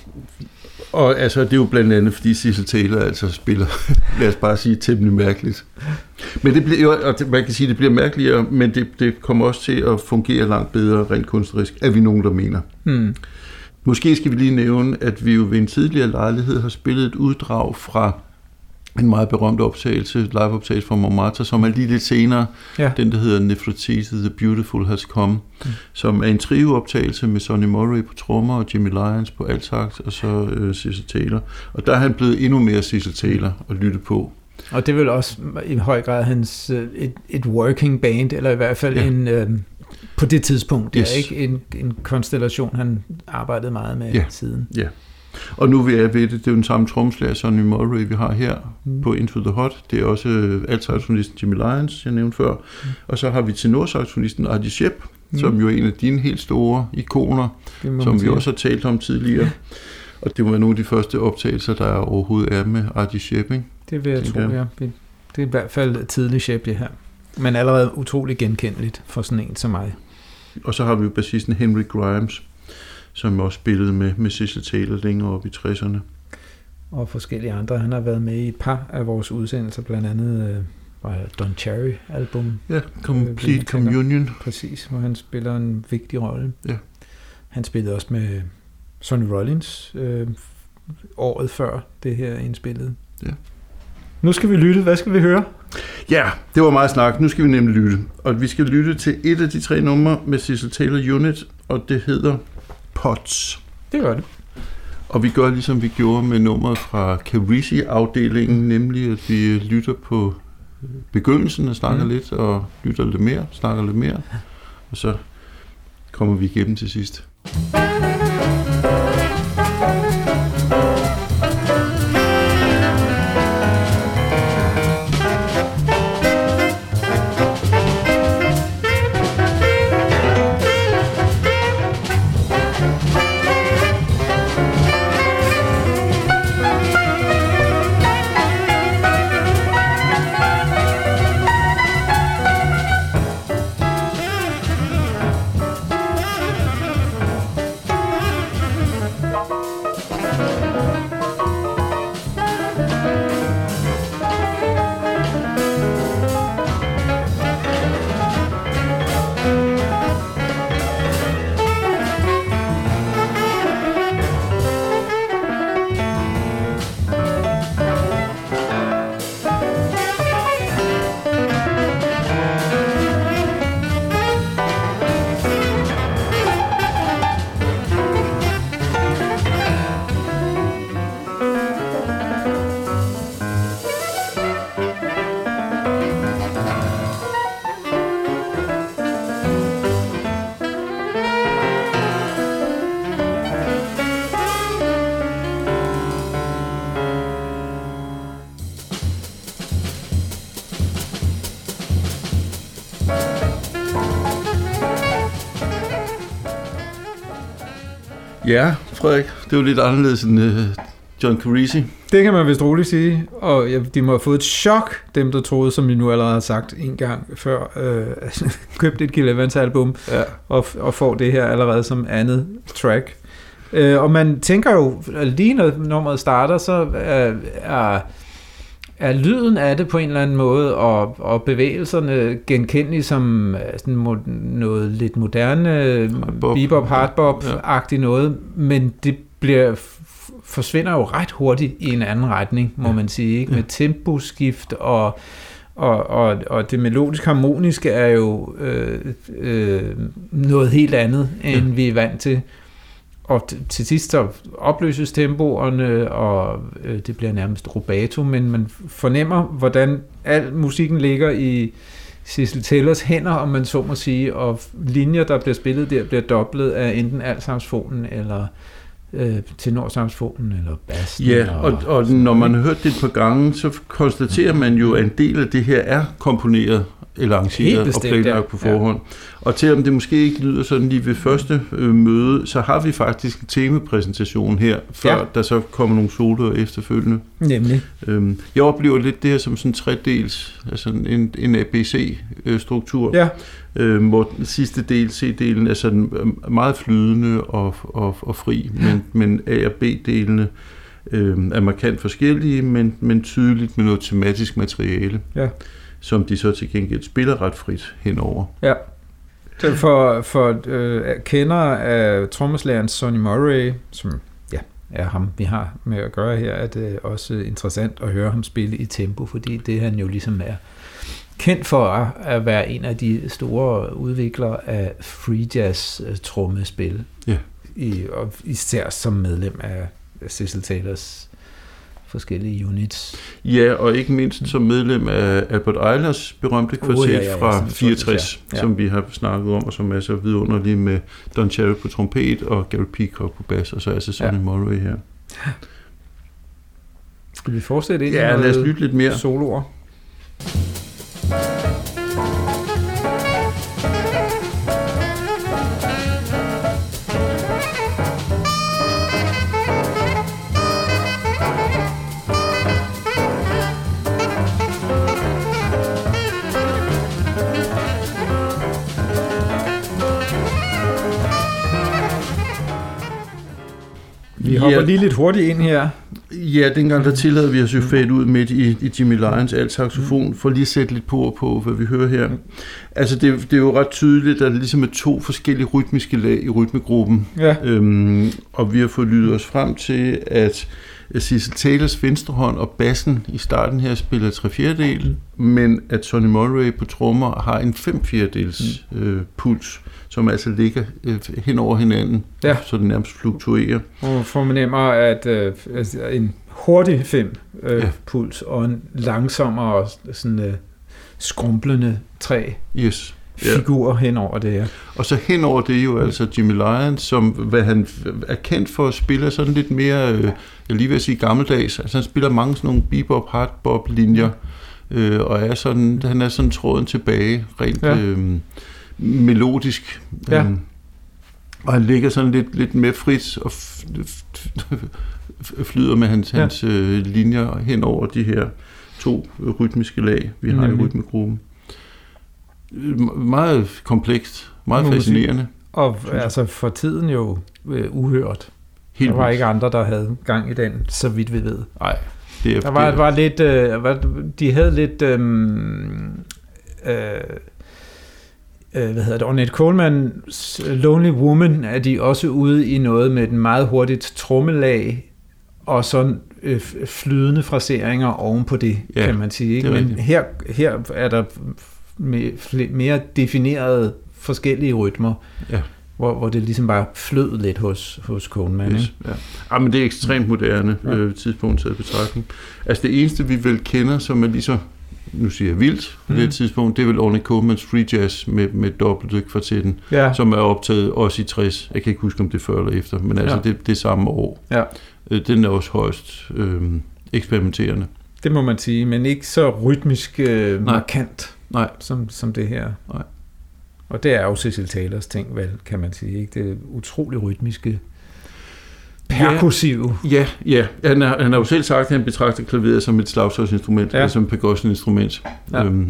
Og altså, det er jo blandt andet, fordi Cecil Taylor altså spiller, lad os bare sige, temmelig mærkeligt. Men det bliver jo, og man kan sige, det bliver mærkeligere, men det, det kommer også til at fungere langt bedre rent kunstnerisk, er vi nogen, der mener. Hmm. Måske skal vi lige nævne, at vi jo ved en tidligere lejlighed har spillet et uddrag fra en meget berømt optagelse, live-optagelse fra Montmartre, som er lige lidt senere, ja. Den der hedder Nefertiti, The Beautiful Has Come, mm. som er en trio-optagelse med Sonny Murray på trommer og Jimmy Lyons på altsax, og så øh, Cecil Taylor. Og der er han blevet endnu mere Cecil Taylor at lytte på. Og det er vel også i høj grad hans, et, et working band, eller i hvert fald ja. en... Øh, på det tidspunkt, yes. Det er ikke en, en konstellation, han arbejdede meget med ja. Siden. Ja. Og nu vil jeg ved det, det er jo den samme trommeslager, Sonny Murray, vi har her mm. på Into the Hot. Det er også altsaxofonisten Jimmy Lyons, jeg nævnte før. Mm. Og så har vi tenorsaxofonisten Artie Shepp, mm. som jo er en af dine helt store ikoner, som vi også har talt om tidligere. Og det var nogle af de første optagelser, der overhovedet er med Artie Shepp, ikke? Det vil jeg tro, ja. Det er i hvert fald tidlig Shepp, det her. Men allerede utroligt genkendeligt for sådan en som mig. Og så har vi jo bassisten Henry Grimes, som også spillede med, med Cecil Taylor længere op i tresserne. Og forskellige andre. Han har været med i et par af vores udsendelser, blandt andet uh, Don Cherry-album. Ja, Complete uh, Communion. Præcis, hvor han spiller en vigtig rolle. Ja. Han spillede også med Sonny Rollins uh, året før det her indspillede. Ja. Nu skal vi lytte. Hvad skal vi høre? Ja, det var meget snak. Nu skal vi nemlig lytte. Og vi skal lytte til et af de tre numre med Cecil Taylor Unit, og det hedder Pots. Det gør det. Og vi gør ligesom vi gjorde med nummeret fra Carisi-afdelingen, nemlig at vi lytter på begyndelsen og snakker mm. lidt, og lytter lidt mere, snakker lidt mere, og så kommer vi igennem til sidst. Ja, Frederik, det er jo lidt anderledes end uh, John Carisi. Det kan man vist roligt sige, og ja, de må have fået et chok, dem der troede, som vi nu allerede har sagt en gang før, øh, købte et Gil Evans album, ja. og, og får det her allerede som andet track. Øh, og man tænker jo, lige når nummeret starter, så er, er, er lyden af det på en eller anden måde, og, og bevægelserne genkendelige som sådan noget lidt moderne hardbop, bebop, hardbop-agtigt noget, men det bliver forsvinder jo ret hurtigt i en anden retning, må man sige, ikke? Med temposkift og, og, og, og det melodisk harmoniske er jo øh, øh, noget helt andet, end ja. vi er vant til. Og t- til sidst så opløses tempoerne, og øh, det bliver nærmest rubato, men man fornemmer, hvordan al musikken ligger i Cecil Taylors hænder, om man så må sige, og linjer, der bliver spillet der, bliver dobblet af enten altsaxofonen eller øh, tenorsaxofonen eller bassen. Ja, og, og, og når man har hørt det et par gange, så konstaterer man jo, at en del af det her er komponeret eller arrangeret og planlagt ja. på forhånd. Ja. Og selvom det måske ikke lyder sådan lige ved første øh, møde, så har vi faktisk en temapræsentation her, før ja. der så kommer nogle soloer efterfølgende. Nemlig. Øhm, jeg oplever lidt det her som sådan en tredels, altså en, en A B C-struktur, ja. øh, hvor den sidste del, C-delen, er sådan meget flydende og, og, og fri, men, men A- og B-delene øh, er markant forskellige, men, men tydeligt med noget tematisk materiale. Ja. Som de så til gengæld spiller ret frit henover. Ja. For, for øh, kendere af trommeslageren Sonny Murray, som ja, er ham, vi har med at gøre her, er det også interessant at høre ham spille i tempo, fordi det han jo ligesom er kendt for at, at være en af de store udviklere af free jazz trommespil. Ja. I, og især som medlem af Cecil Taylors forskellige units. Ja, og ikke mindst som medlem af Albert Eilers berømte kvartet uh, ja, ja, ja, fra fireogtres, ja. som vi har snakket om, og som er så vidunderlige med Don Cherry på trompet og Gary Peacock på bas, og så altså Sonny ja. Murray her. Skal vi fortsætte ind i ja, lad os lytte lidt mere soloer? Vi hopper ja, lige lidt hurtigt ind her. Ja, dengang der tillader vi os jo fade ud midt i, i Jimmy Lyons alt-saxofon, mm. for lige at sætte lidt på på, hvad vi hører her. Altså, det, det er jo ret tydeligt, at der ligesom er to forskellige rytmiske lag i rytmegruppen. Ja. Øhm, og vi har fået lyttet os frem til, at Cecil Taylors venstre hånd og bassen i starten her spiller tre fjerdedel, men at Sonny Murray på trommer har en fem fjerdedels mm. øh, puls, som altså ligger øh, hen over hinanden, ja. Så det nærmest fluktuerer. Og fornemmer, at øh, en hurtig fem øh, ja. puls og en langsommere sådan øh, skrumplende tre yes. figur ja. hen over det her. Og så hen over det jo altså Jimmy Lyons, som hvad han er kendt for at spille sådan lidt mere, øh, jeg lige vil sige gammeldags, altså han spiller mange sådan nogle bebop, hardbop linjer, øh, og er sådan, han er sådan tråden tilbage, rent ja. øh, melodisk. Ja. Øh, og han ligger sådan lidt, lidt mere frit og f- f- f- flyder med hans, ja. hans øh, linjer hen over de her to rytmiske lag, vi har mm-hmm. i rytmegruppen. Meget komplekst, meget fascinerende. Og altså for tiden jo øh, uhørt. Helt der var ikke andre, der havde gang i den, så vidt vi ved. Nej. Det er, der var, det er, var lidt, øh, var, de havde lidt, øh, øh, øh, hvad hedder det, Ornette Coleman's Lonely Woman er de også ude i noget med et meget hurtigt trommelag, og sådan øh, flydende fraseringer oven på det, ja, kan man sige. Ikke? Men her, her er der med mere definerede forskellige rytmer, ja. hvor, hvor det ligesom bare flød lidt hos, hos Coleman. Yes, ja. Ja, men det er ekstremt moderne ja. øh, tidspunkt taget i betragtning. Altså det eneste, vi vel kender, som er lige så, nu siger jeg vildt, på mm. det tidspunkt, det er vel Ornette Coleman's Free Jazz med, med dobbelt kvartetten, ja. som er optaget også i tres. Jeg kan ikke huske, om det er før eller efter, men altså ja. det, det er samme år. Ja. Øh, den er også højst øh, eksperimenterende. Det må man sige, men ikke så rytmisk øh, markant. Nej. Som, som det her. Nej. Og det er jo Cecil Taylors ting, vel, kan man sige. Ikke? Det er utrolig rytmiske, perkussive. Ja, ja. ja. Han, har, han har jo selv sagt, at han betragter klaveret som et slagsorgsinstrument, ja. eller som et percussion-instrument. Ja. Øhm,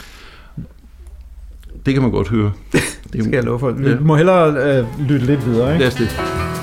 det kan man godt høre. Det skal jeg love for. Vi ja. må hellere øh, lytte lidt videre. Ikke? Lad os det.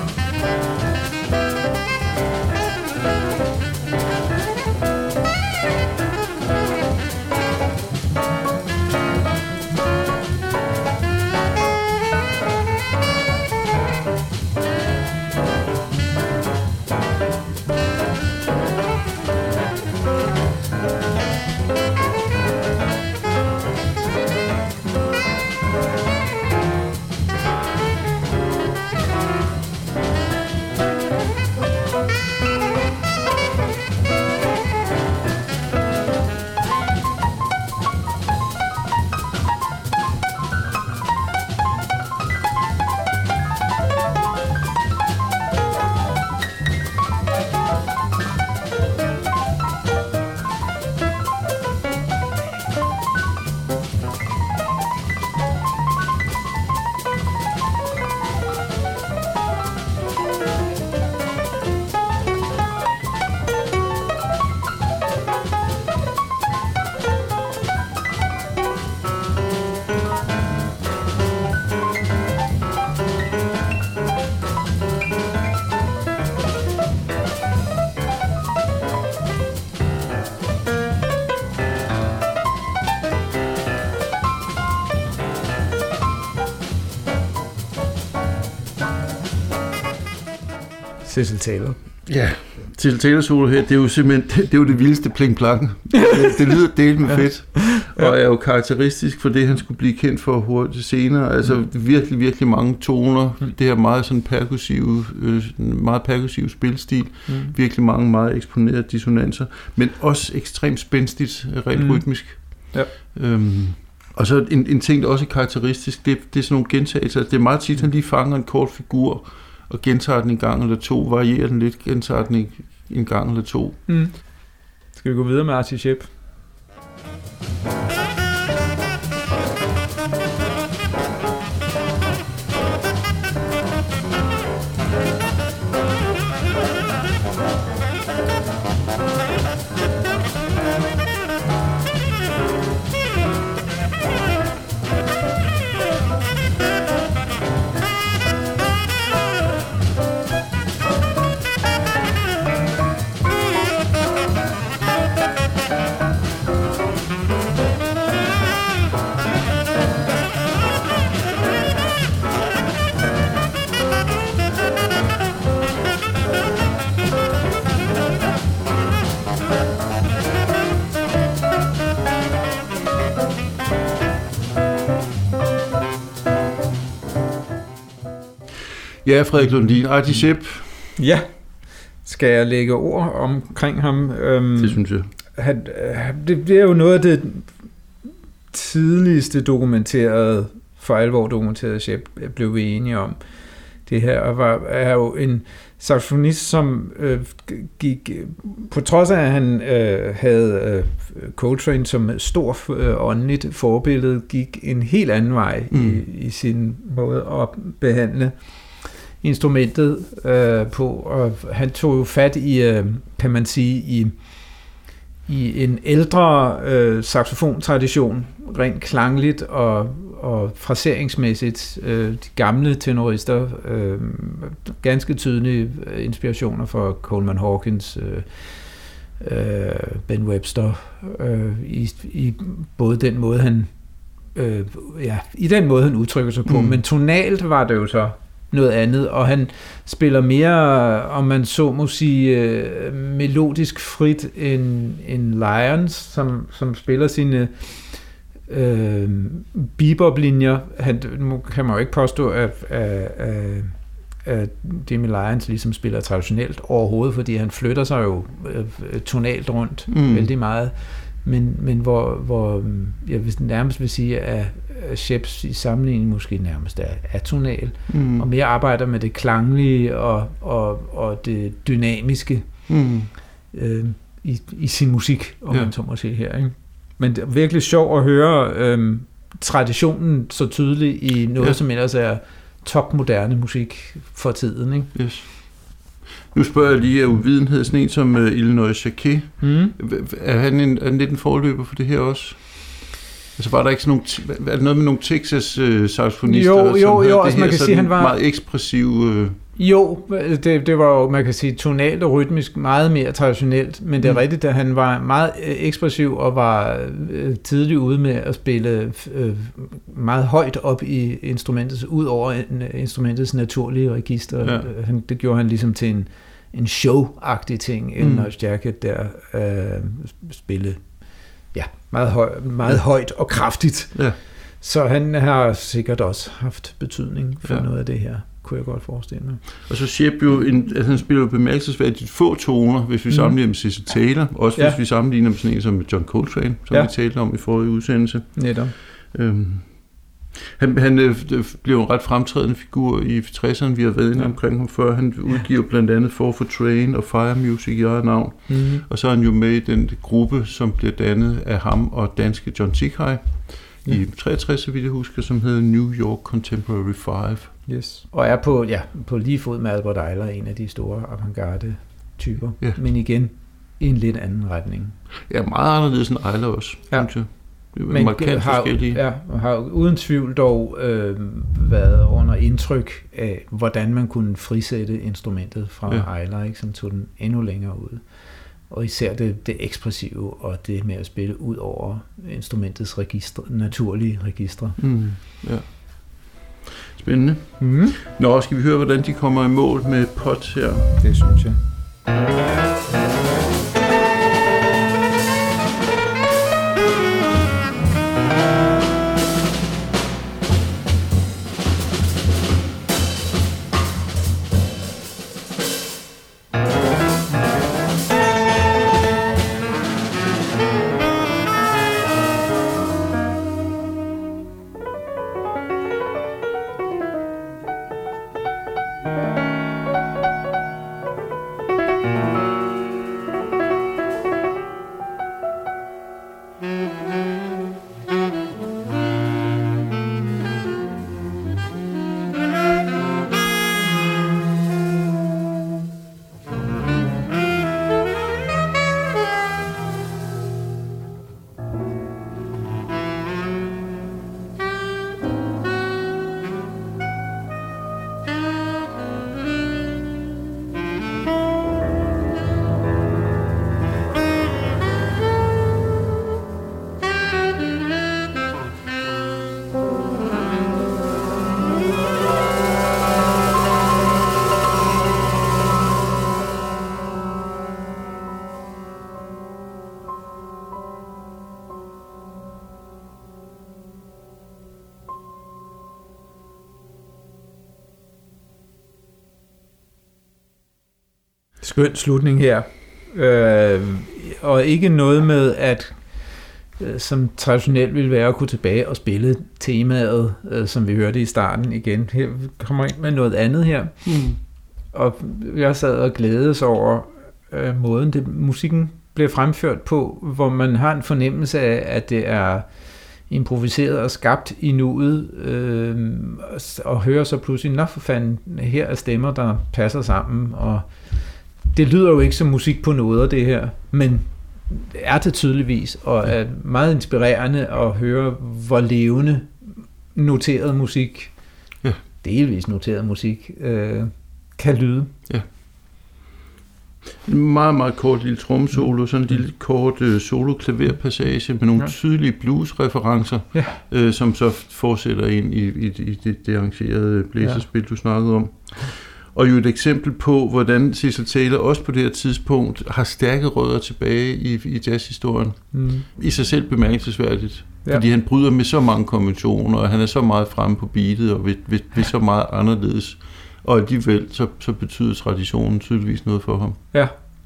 Cecil Taylor. Ja, Cecil Taylor solo her, det er jo simpelthen det, er jo det vildeste pling-plang. Det, det lyder delt med fedt, ja. og er jo karakteristisk for det, han skulle blive kendt for hurtigt senere. Altså mm. virkelig, virkelig mange toner. Mm. Det her meget sådan perkussive, øh, meget perkussive spilstil. Mm. Virkelig mange meget eksponerede dissonanser, men også ekstremt spændstigt, rent mm. rytmisk. Ja. Øhm, og så en, en ting, der også er karakteristisk, det, det er sådan nogle gentagelser. Det er meget tit, han lige fanger en kort figur, og gentager den en gang eller to, varierer den lidt, gentager den en gang eller to. Mm. Skal vi gå videre med Artie Shepp? Ja, Frederik Lundin, Artie Shepp. Ja, skal jeg lægge ord omkring ham? Øhm, det synes jeg. Han, det bliver jo noget af det tidligste dokumenterede, for alvor dokumenterede Shepp, blev vi enige om. Det her var, er jo en saxofonist, som øh, gik, på trods af, at han øh, havde øh, Coltrane som stor øh, åndeligt forbillede, gik en helt anden vej mm. i, i sin måde at behandle instrumentet øh, på, og han tog jo fat i, øh, kan man sige, i, i en ældre øh, saxofontradition, rent klangligt og, og fraseringsmæssigt. Øh, de gamle tenorister, øh, ganske tydelige inspirationer fra Coleman Hawkins, øh, øh, Ben Webster, øh, i, i både den måde, han øh, ja, i den måde, han udtrykker sig på, mm. men tonalt var det jo så noget andet, og han spiller mere, om man så må sige, øh, melodisk frit end, end Lyons, som, som spiller sine øh, bebop-linjer. Han kan man jo ikke påstå, at, at, at, at Jimmy Lyons ligesom spiller traditionelt overhovedet, fordi han flytter sig jo øh, tonalt rundt mm. vældig meget. Men, men hvor, hvor jeg vil nærmest vil sige, at Shepps i sammenligning måske nærmest er atonal, mm. og mere arbejder med det klanglige og, og, og det dynamiske mm. øh, i, i sin musik, om ja. man så må sige her. Ikke? Men det er virkelig sjovt at høre øh, traditionen så tydeligt i noget, ja. som ellers er topmoderne musik for tiden. Ikke? Yes. Nu spørger jeg lige af uvidenhed, sådan en som uh, Illinois Jacquet. Mm. Er han en, er han lidt en forløber for det her også? Altså var der ikke sådan nogle, er det noget med nogle Texas uh, saxofonister, jo, jo, som havde jo, det altså her man kan sige, han var meget ekspressiv? Uh... Jo, det, det var jo, man kan sige, tonalt og rytmisk meget mere traditionelt, men det er mm. rigtigt, at han var meget ekspressiv og var øh, tidligt ude med at spille øh, meget højt op i instrumentet, ud over instrumentets naturlige register. Ja. Han, det gjorde han ligesom til en, en show-agtig ting, mm. Illinois Jacquet der øh, spille ja, meget, høj, meget ja. højt og kraftigt. Ja. Så han har sikkert også haft betydning for ja. noget af det her, kunne jeg godt forestille mig. Og så Shepp jo, en, altså han spiller jo bemærkelsesværdigt få toner, hvis vi mm. sammenligner med Cecil Taylor, også ja. hvis vi sammenligner med sådan en som John Coltrane, som ja. vi talte om i forrige udsendelse. Netop. Øhm, han, han øh, blev en ret fremtrædende figur i tresserne, vi har været inde ja. omkring ham før. Han udgiver blandt andet For for Train og Fire Music i eget navn. Mm-hmm. Og så er han jo med i den gruppe, som bliver dannet af ham og danske John Zichai ja. i treogtres, så vidt jeg husker, som hedder New York Contemporary Five. Yes. Og er på, ja, på lige fod med Albert Ayler, en af de store avantgarde-typer. Ja. Men igen, i en lidt anden retning. Ja, meget anderledes end Ayler også, ja. synes jeg. Men har, ja, har uden tvivl dog øh, været under indtryk af, hvordan man kunne frisætte instrumentet fra ja. Ayler, ikke, som tog den endnu længere ud. Og især det, det ekspressive og det med at spille ud over instrumentets registre, naturlige registre. Mm, ja. Spændende. Mm. Nå, skal vi høre, hvordan de kommer i mål med Pot her? Det synes jeg. skøn slutning her. Øh, og ikke noget med, at øh, som traditionelt ville være at kunne tilbage og spille temaet, øh, som vi hørte i starten igen. Her kommer ind med noget andet her. Mm. Og jeg sad og glædedes over øh, måden, det, musikken bliver fremført på, hvor man har en fornemmelse af, at det er improviseret og skabt i nuet, øh, og hører så pludselig, nå for fanden, her er stemmer, der passer sammen, og det lyder jo ikke som musik på noder, det her, men er det tydeligvis, og er meget inspirerende at høre, hvor levende noteret musik, ja. delvis noteret musik, øh, kan lyde. Ja. En meget, meget kort lille trommesolo, sådan en lille kort øh, solo-klaverpassage med nogle ja. tydelige blues-referencer, ja. øh, som så fortsætter ind i, i, i det, det arrangerede blæsespil, ja. du snakkede om. Og jo et eksempel på, hvordan Cecil Taylor også på det her tidspunkt har stærke rødder tilbage i, i jazzhistorien. Mm. I sig selv bemærkelsesværdigt. Ja. Fordi han bryder med så mange konventioner, og han er så meget fremme på beatet, og ved, ved, ved så meget anderledes. Og alligevel, så, så betyder traditionen tydeligvis noget for ham. Ja.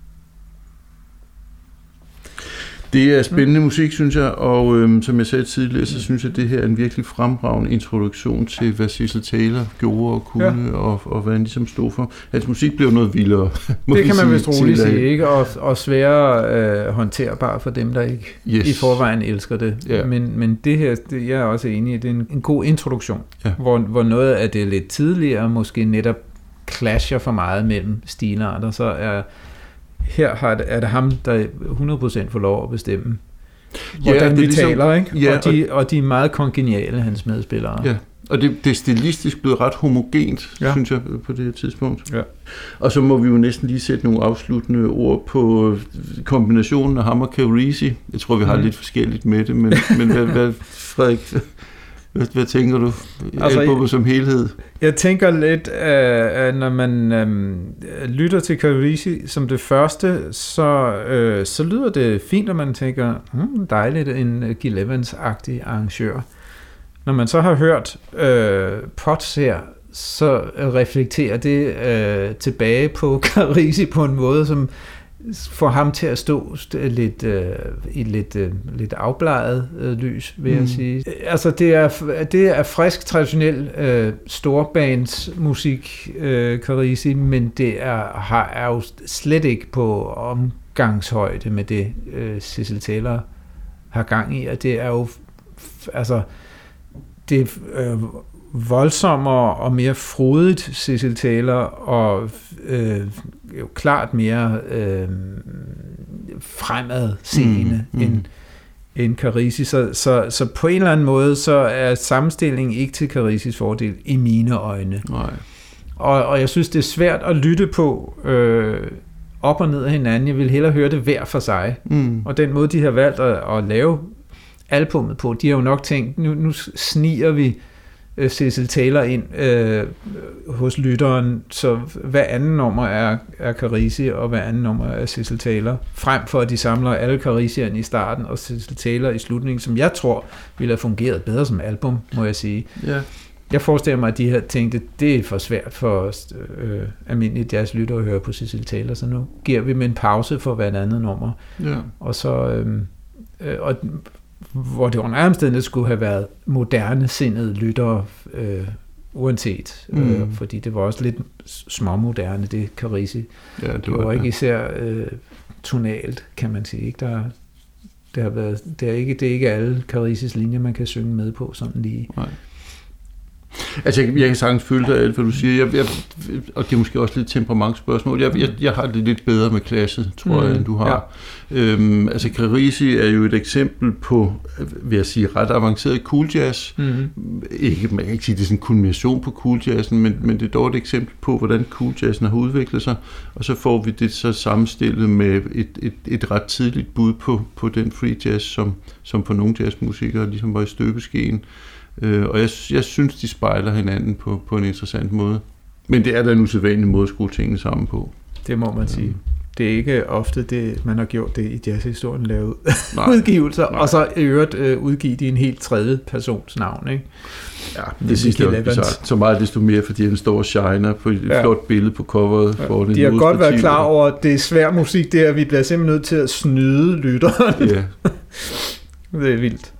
Det er spændende mm. musik, synes jeg, og øhm, som jeg sagde tidligere, så synes jeg, at det her er en virkelig fremragende introduktion til, hvad Cecil Taylor gjorde og kunne, ja. og, og hvad han ligesom stod for. Hans musik blev noget vildere. Det kan man vist roligt sige, ikke? Og, og sværere øh, håndterbar for dem, der ikke yes. i forvejen elsker det. Ja. Men, men det her, det, jeg er også enig i, det er en, en god introduktion, ja. hvor, hvor noget af det lidt tidligere måske netop clasher for meget mellem stilarter, så er her har det, er det ham, der hundrede procent får lov at bestemme, hvordan ja, vi ligesom, taler, ikke? Ja, og, de, og de er meget kongeniale, hans medspillere. Ja, og det, det er stilistisk blevet ret homogent, ja. synes jeg, på det her tidspunkt. Ja. Og så må vi jo næsten lige sætte nogle afsluttende ord på kombinationen af ham og Carisi. Jeg tror, vi har mm. lidt forskelligt med det, men, men hvad, hvad, Frederik... Hvad, hvad tænker du? Altså, albumet som helhed? Jeg tænker lidt, at når man øh, lytter til Carisi som det første, så, øh, så lyder det fint, og man tænker, hmm, dejligt, en Gil Evans-agtig arrangør. Når man så har hørt øh, Potts her, så reflekterer det øh, tilbage på Carisi på en måde, som får ham til at stå lidt øh, i lidt øh, lidt afbleget øh, lys, vil mm. jeg sige. Altså det er det er frisk traditionel øh, storbandsmusik, øh, Carisi, men det er har er jo slet ikke på omgangshøjde med det øh, Cecil Taylor har gang i, og det er jo altså det øh, voldsommere og mere frodigt Cecil Taylor, og øh, jo klart mere øh, fremadseende mm, mm. end, end Carisi. Så, så, så på en eller anden måde, så er sammenstillingen ikke til Carisis fordel i mine øjne. Nej. Og, og jeg synes, det er svært at lytte på øh, op og ned af hinanden. Jeg vil hellere høre det hver for sig. Mm. Og den måde, de har valgt at, at lave albummet på, de har jo nok tænkt, nu, nu sniger vi Cecil Taylor ind øh, hos lytteren, så hver anden nummer er, er Carisi, og hver anden nummer er Cecil Taylor, frem for at de samler alle Carisierne i starten, og Cecil Taylor i slutningen, som jeg tror ville have fungeret bedre som album, må jeg sige. Yeah. Jeg forestiller mig, at de her tænkte, det er for svært for øh, almindelige jazzlyttere at høre på Cecil Taylor, så nu giver vi dem en pause for hver andet nummer. Yeah. Og så øh, øh, og hvor det under omstændighed skulle have været moderne sindede lyttere, øh, uanset, mm. øh, fordi det var også lidt småmoderne, det Carisi. Ja, det, det var, var ikke især øh, tonalt, kan man sige. Ikke? Der, det, har været, det, er ikke, det er ikke alle Carisis linjer, man kan synge med på sådan lige. Nej. Altså, jeg, jeg kan sagtens følge dig alt, hvad du siger, jeg, jeg, og det er måske også lidt temperamentsspørgsmål. Jeg, jeg, jeg har det lidt bedre med klasset, tror mm, jeg, end du har. Ja. Øhm, altså, Carisi er jo et eksempel på, vil jeg sige, ret avanceret cool jazz. Mm. Ikke, man kan ikke sige, det er sådan en kulmination på cool jazzen, men, men det er dog et eksempel på, hvordan cool jazzen har udviklet sig, og så får vi det så sammenstillet med et, et, et ret tidligt bud på, på den free jazz, som, som på nogle jazzmusikere ligesom var i støbeskeen. Øh, og jeg, jeg synes, de spejler hinanden på, på en interessant måde. Men det er da en usædvanlig måde at skrue tingene sammen på. Det må man sige. Det er ikke ofte, det, man har gjort det i jazzhistorien, lavet udgivelser, nej. Og så i øvrigt øh, udgive de en helt tredje persons navn, ikke? Ja, det, det synes jeg er bizarrt. Så meget desto mere, fordi den står og shiner på et ja. flot billede på coveret. Ja. For de har godt været klar over, at det er svær musik, det er, vi bliver simpelthen nødt til at snyde lytteren. Ja. Det er vildt.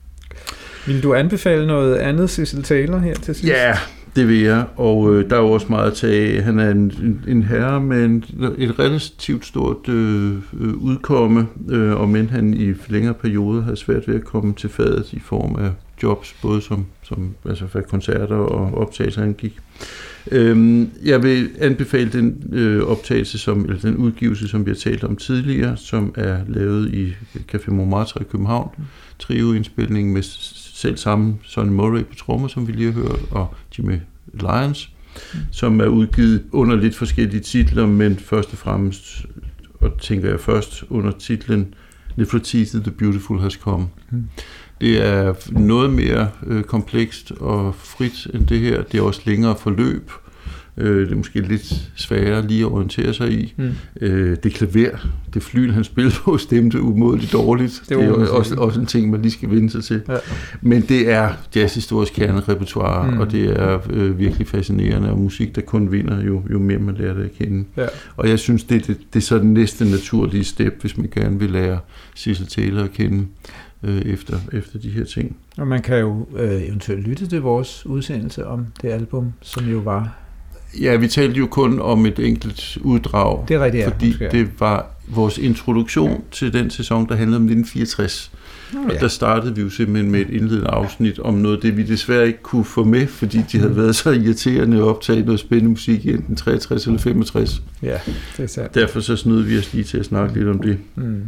Vil du anbefale noget andet, Cecil Taylor, her til sidst? Ja, det vil jeg, og øh, der er jo også meget at tage. Han er en, en, en herre med en, et relativt stort øh, udkomme, øh, og men han i længere perioder har svært ved at komme til fadet i form af jobs, både som, som altså for koncerter og optagelser, han gik. Øhm, jeg vil anbefale den øh, optagelse, som, eller den udgivelse, som vi har talt om tidligere, som er lavet i Café Montmartre i København. Trio-indspilning med selv samme Sonny Murray på trommer, som vi lige har hørt, og Jimmy Lyons, mm. som er udgivet under lidt forskellige titler, men først og fremmest, og tænker jeg først, under titlen Le Flûtiste The Beautiful Has Come. Mm. Det er noget mere øh, komplekst og frit end det her. Det er også længere forløb. Øh, det er måske lidt sværere lige at orientere sig i. Mm. Øh, det klaver, det flyn, han spillede på, stemte umådeligt dårligt. Det, det er jo også, også en ting, man lige skal vende sig til. Ja. Men det er jazzhistorisk kernerepertoire, mm. og det er øh, virkelig fascinerende, og musik, der kun vinder, jo, jo mere man lærer det at kende. Ja. Og jeg synes, det, det, det er så den næste naturlige step, hvis man gerne vil lære Cecil Taylor at kende øh, efter, efter de her ting. Og man kan jo øh, eventuelt lytte til vores udsendelse om det album, som jo var... Ja, vi talte jo kun om et enkelt uddrag, det er rigtigt, ja, fordi måske. Det var vores introduktion ja. til den sæson, der handlede om nitten fireogtres. Ja. Og der startede vi jo simpelthen med et indledende afsnit om noget, det vi desværre ikke kunne få med, fordi de havde været så irriterende at optage noget spændende musik i enten treogtres eller femogtres. Ja, det er sandt. Derfor så snød vi os lige til at snakke lidt om det. Mm.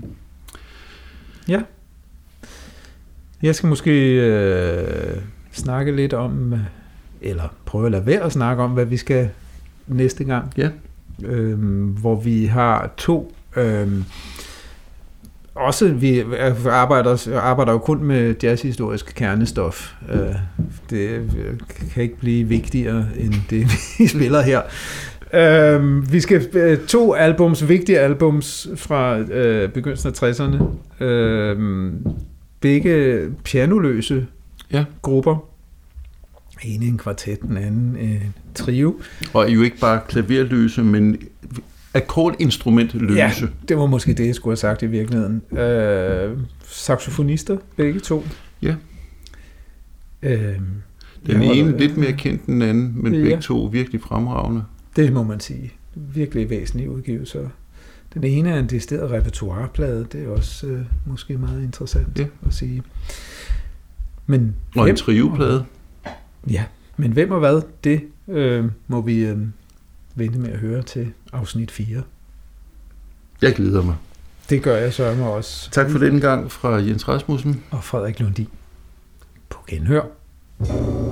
Ja. Jeg skal måske øh, snakke lidt om... eller prøve at lade være at snakke om, hvad vi skal næste gang. Ja. Øhm, hvor vi har to... Øhm, også, vi arbejder, arbejder jo kun med jazzhistorisk kernestof. Øh, det kan ikke blive vigtigere, end det, vi spiller her. Øhm, vi skal to albums, vigtige albums fra øh, begyndelsen af tresserne. Øhm, begge pianoløse ja. grupper. En en kvartet, den anden en trio. Og jo ikke bare klaverløse, men akkordinstrumentløse. Ja, det var måske det, jeg skulle have sagt i virkeligheden. Øh, saxofonister, begge to. Ja. Øh, den ene der, lidt mere kendt end den anden, men ja. begge to virkelig fremragende. Det må man sige. Virkelig væsentlige udgivelser. Den ene er en decideret repertoireplade, det er også øh, måske meget interessant ja. at sige. Men og hvem, en trioplade. Ja, men hvem og hvad, det øh, må vi øh, vente med at høre til afsnit fire. Jeg glæder mig. Det gør jeg sørme også. Tak for denne gang fra Jens Rasmussen og Frederik Lundin. På genhør.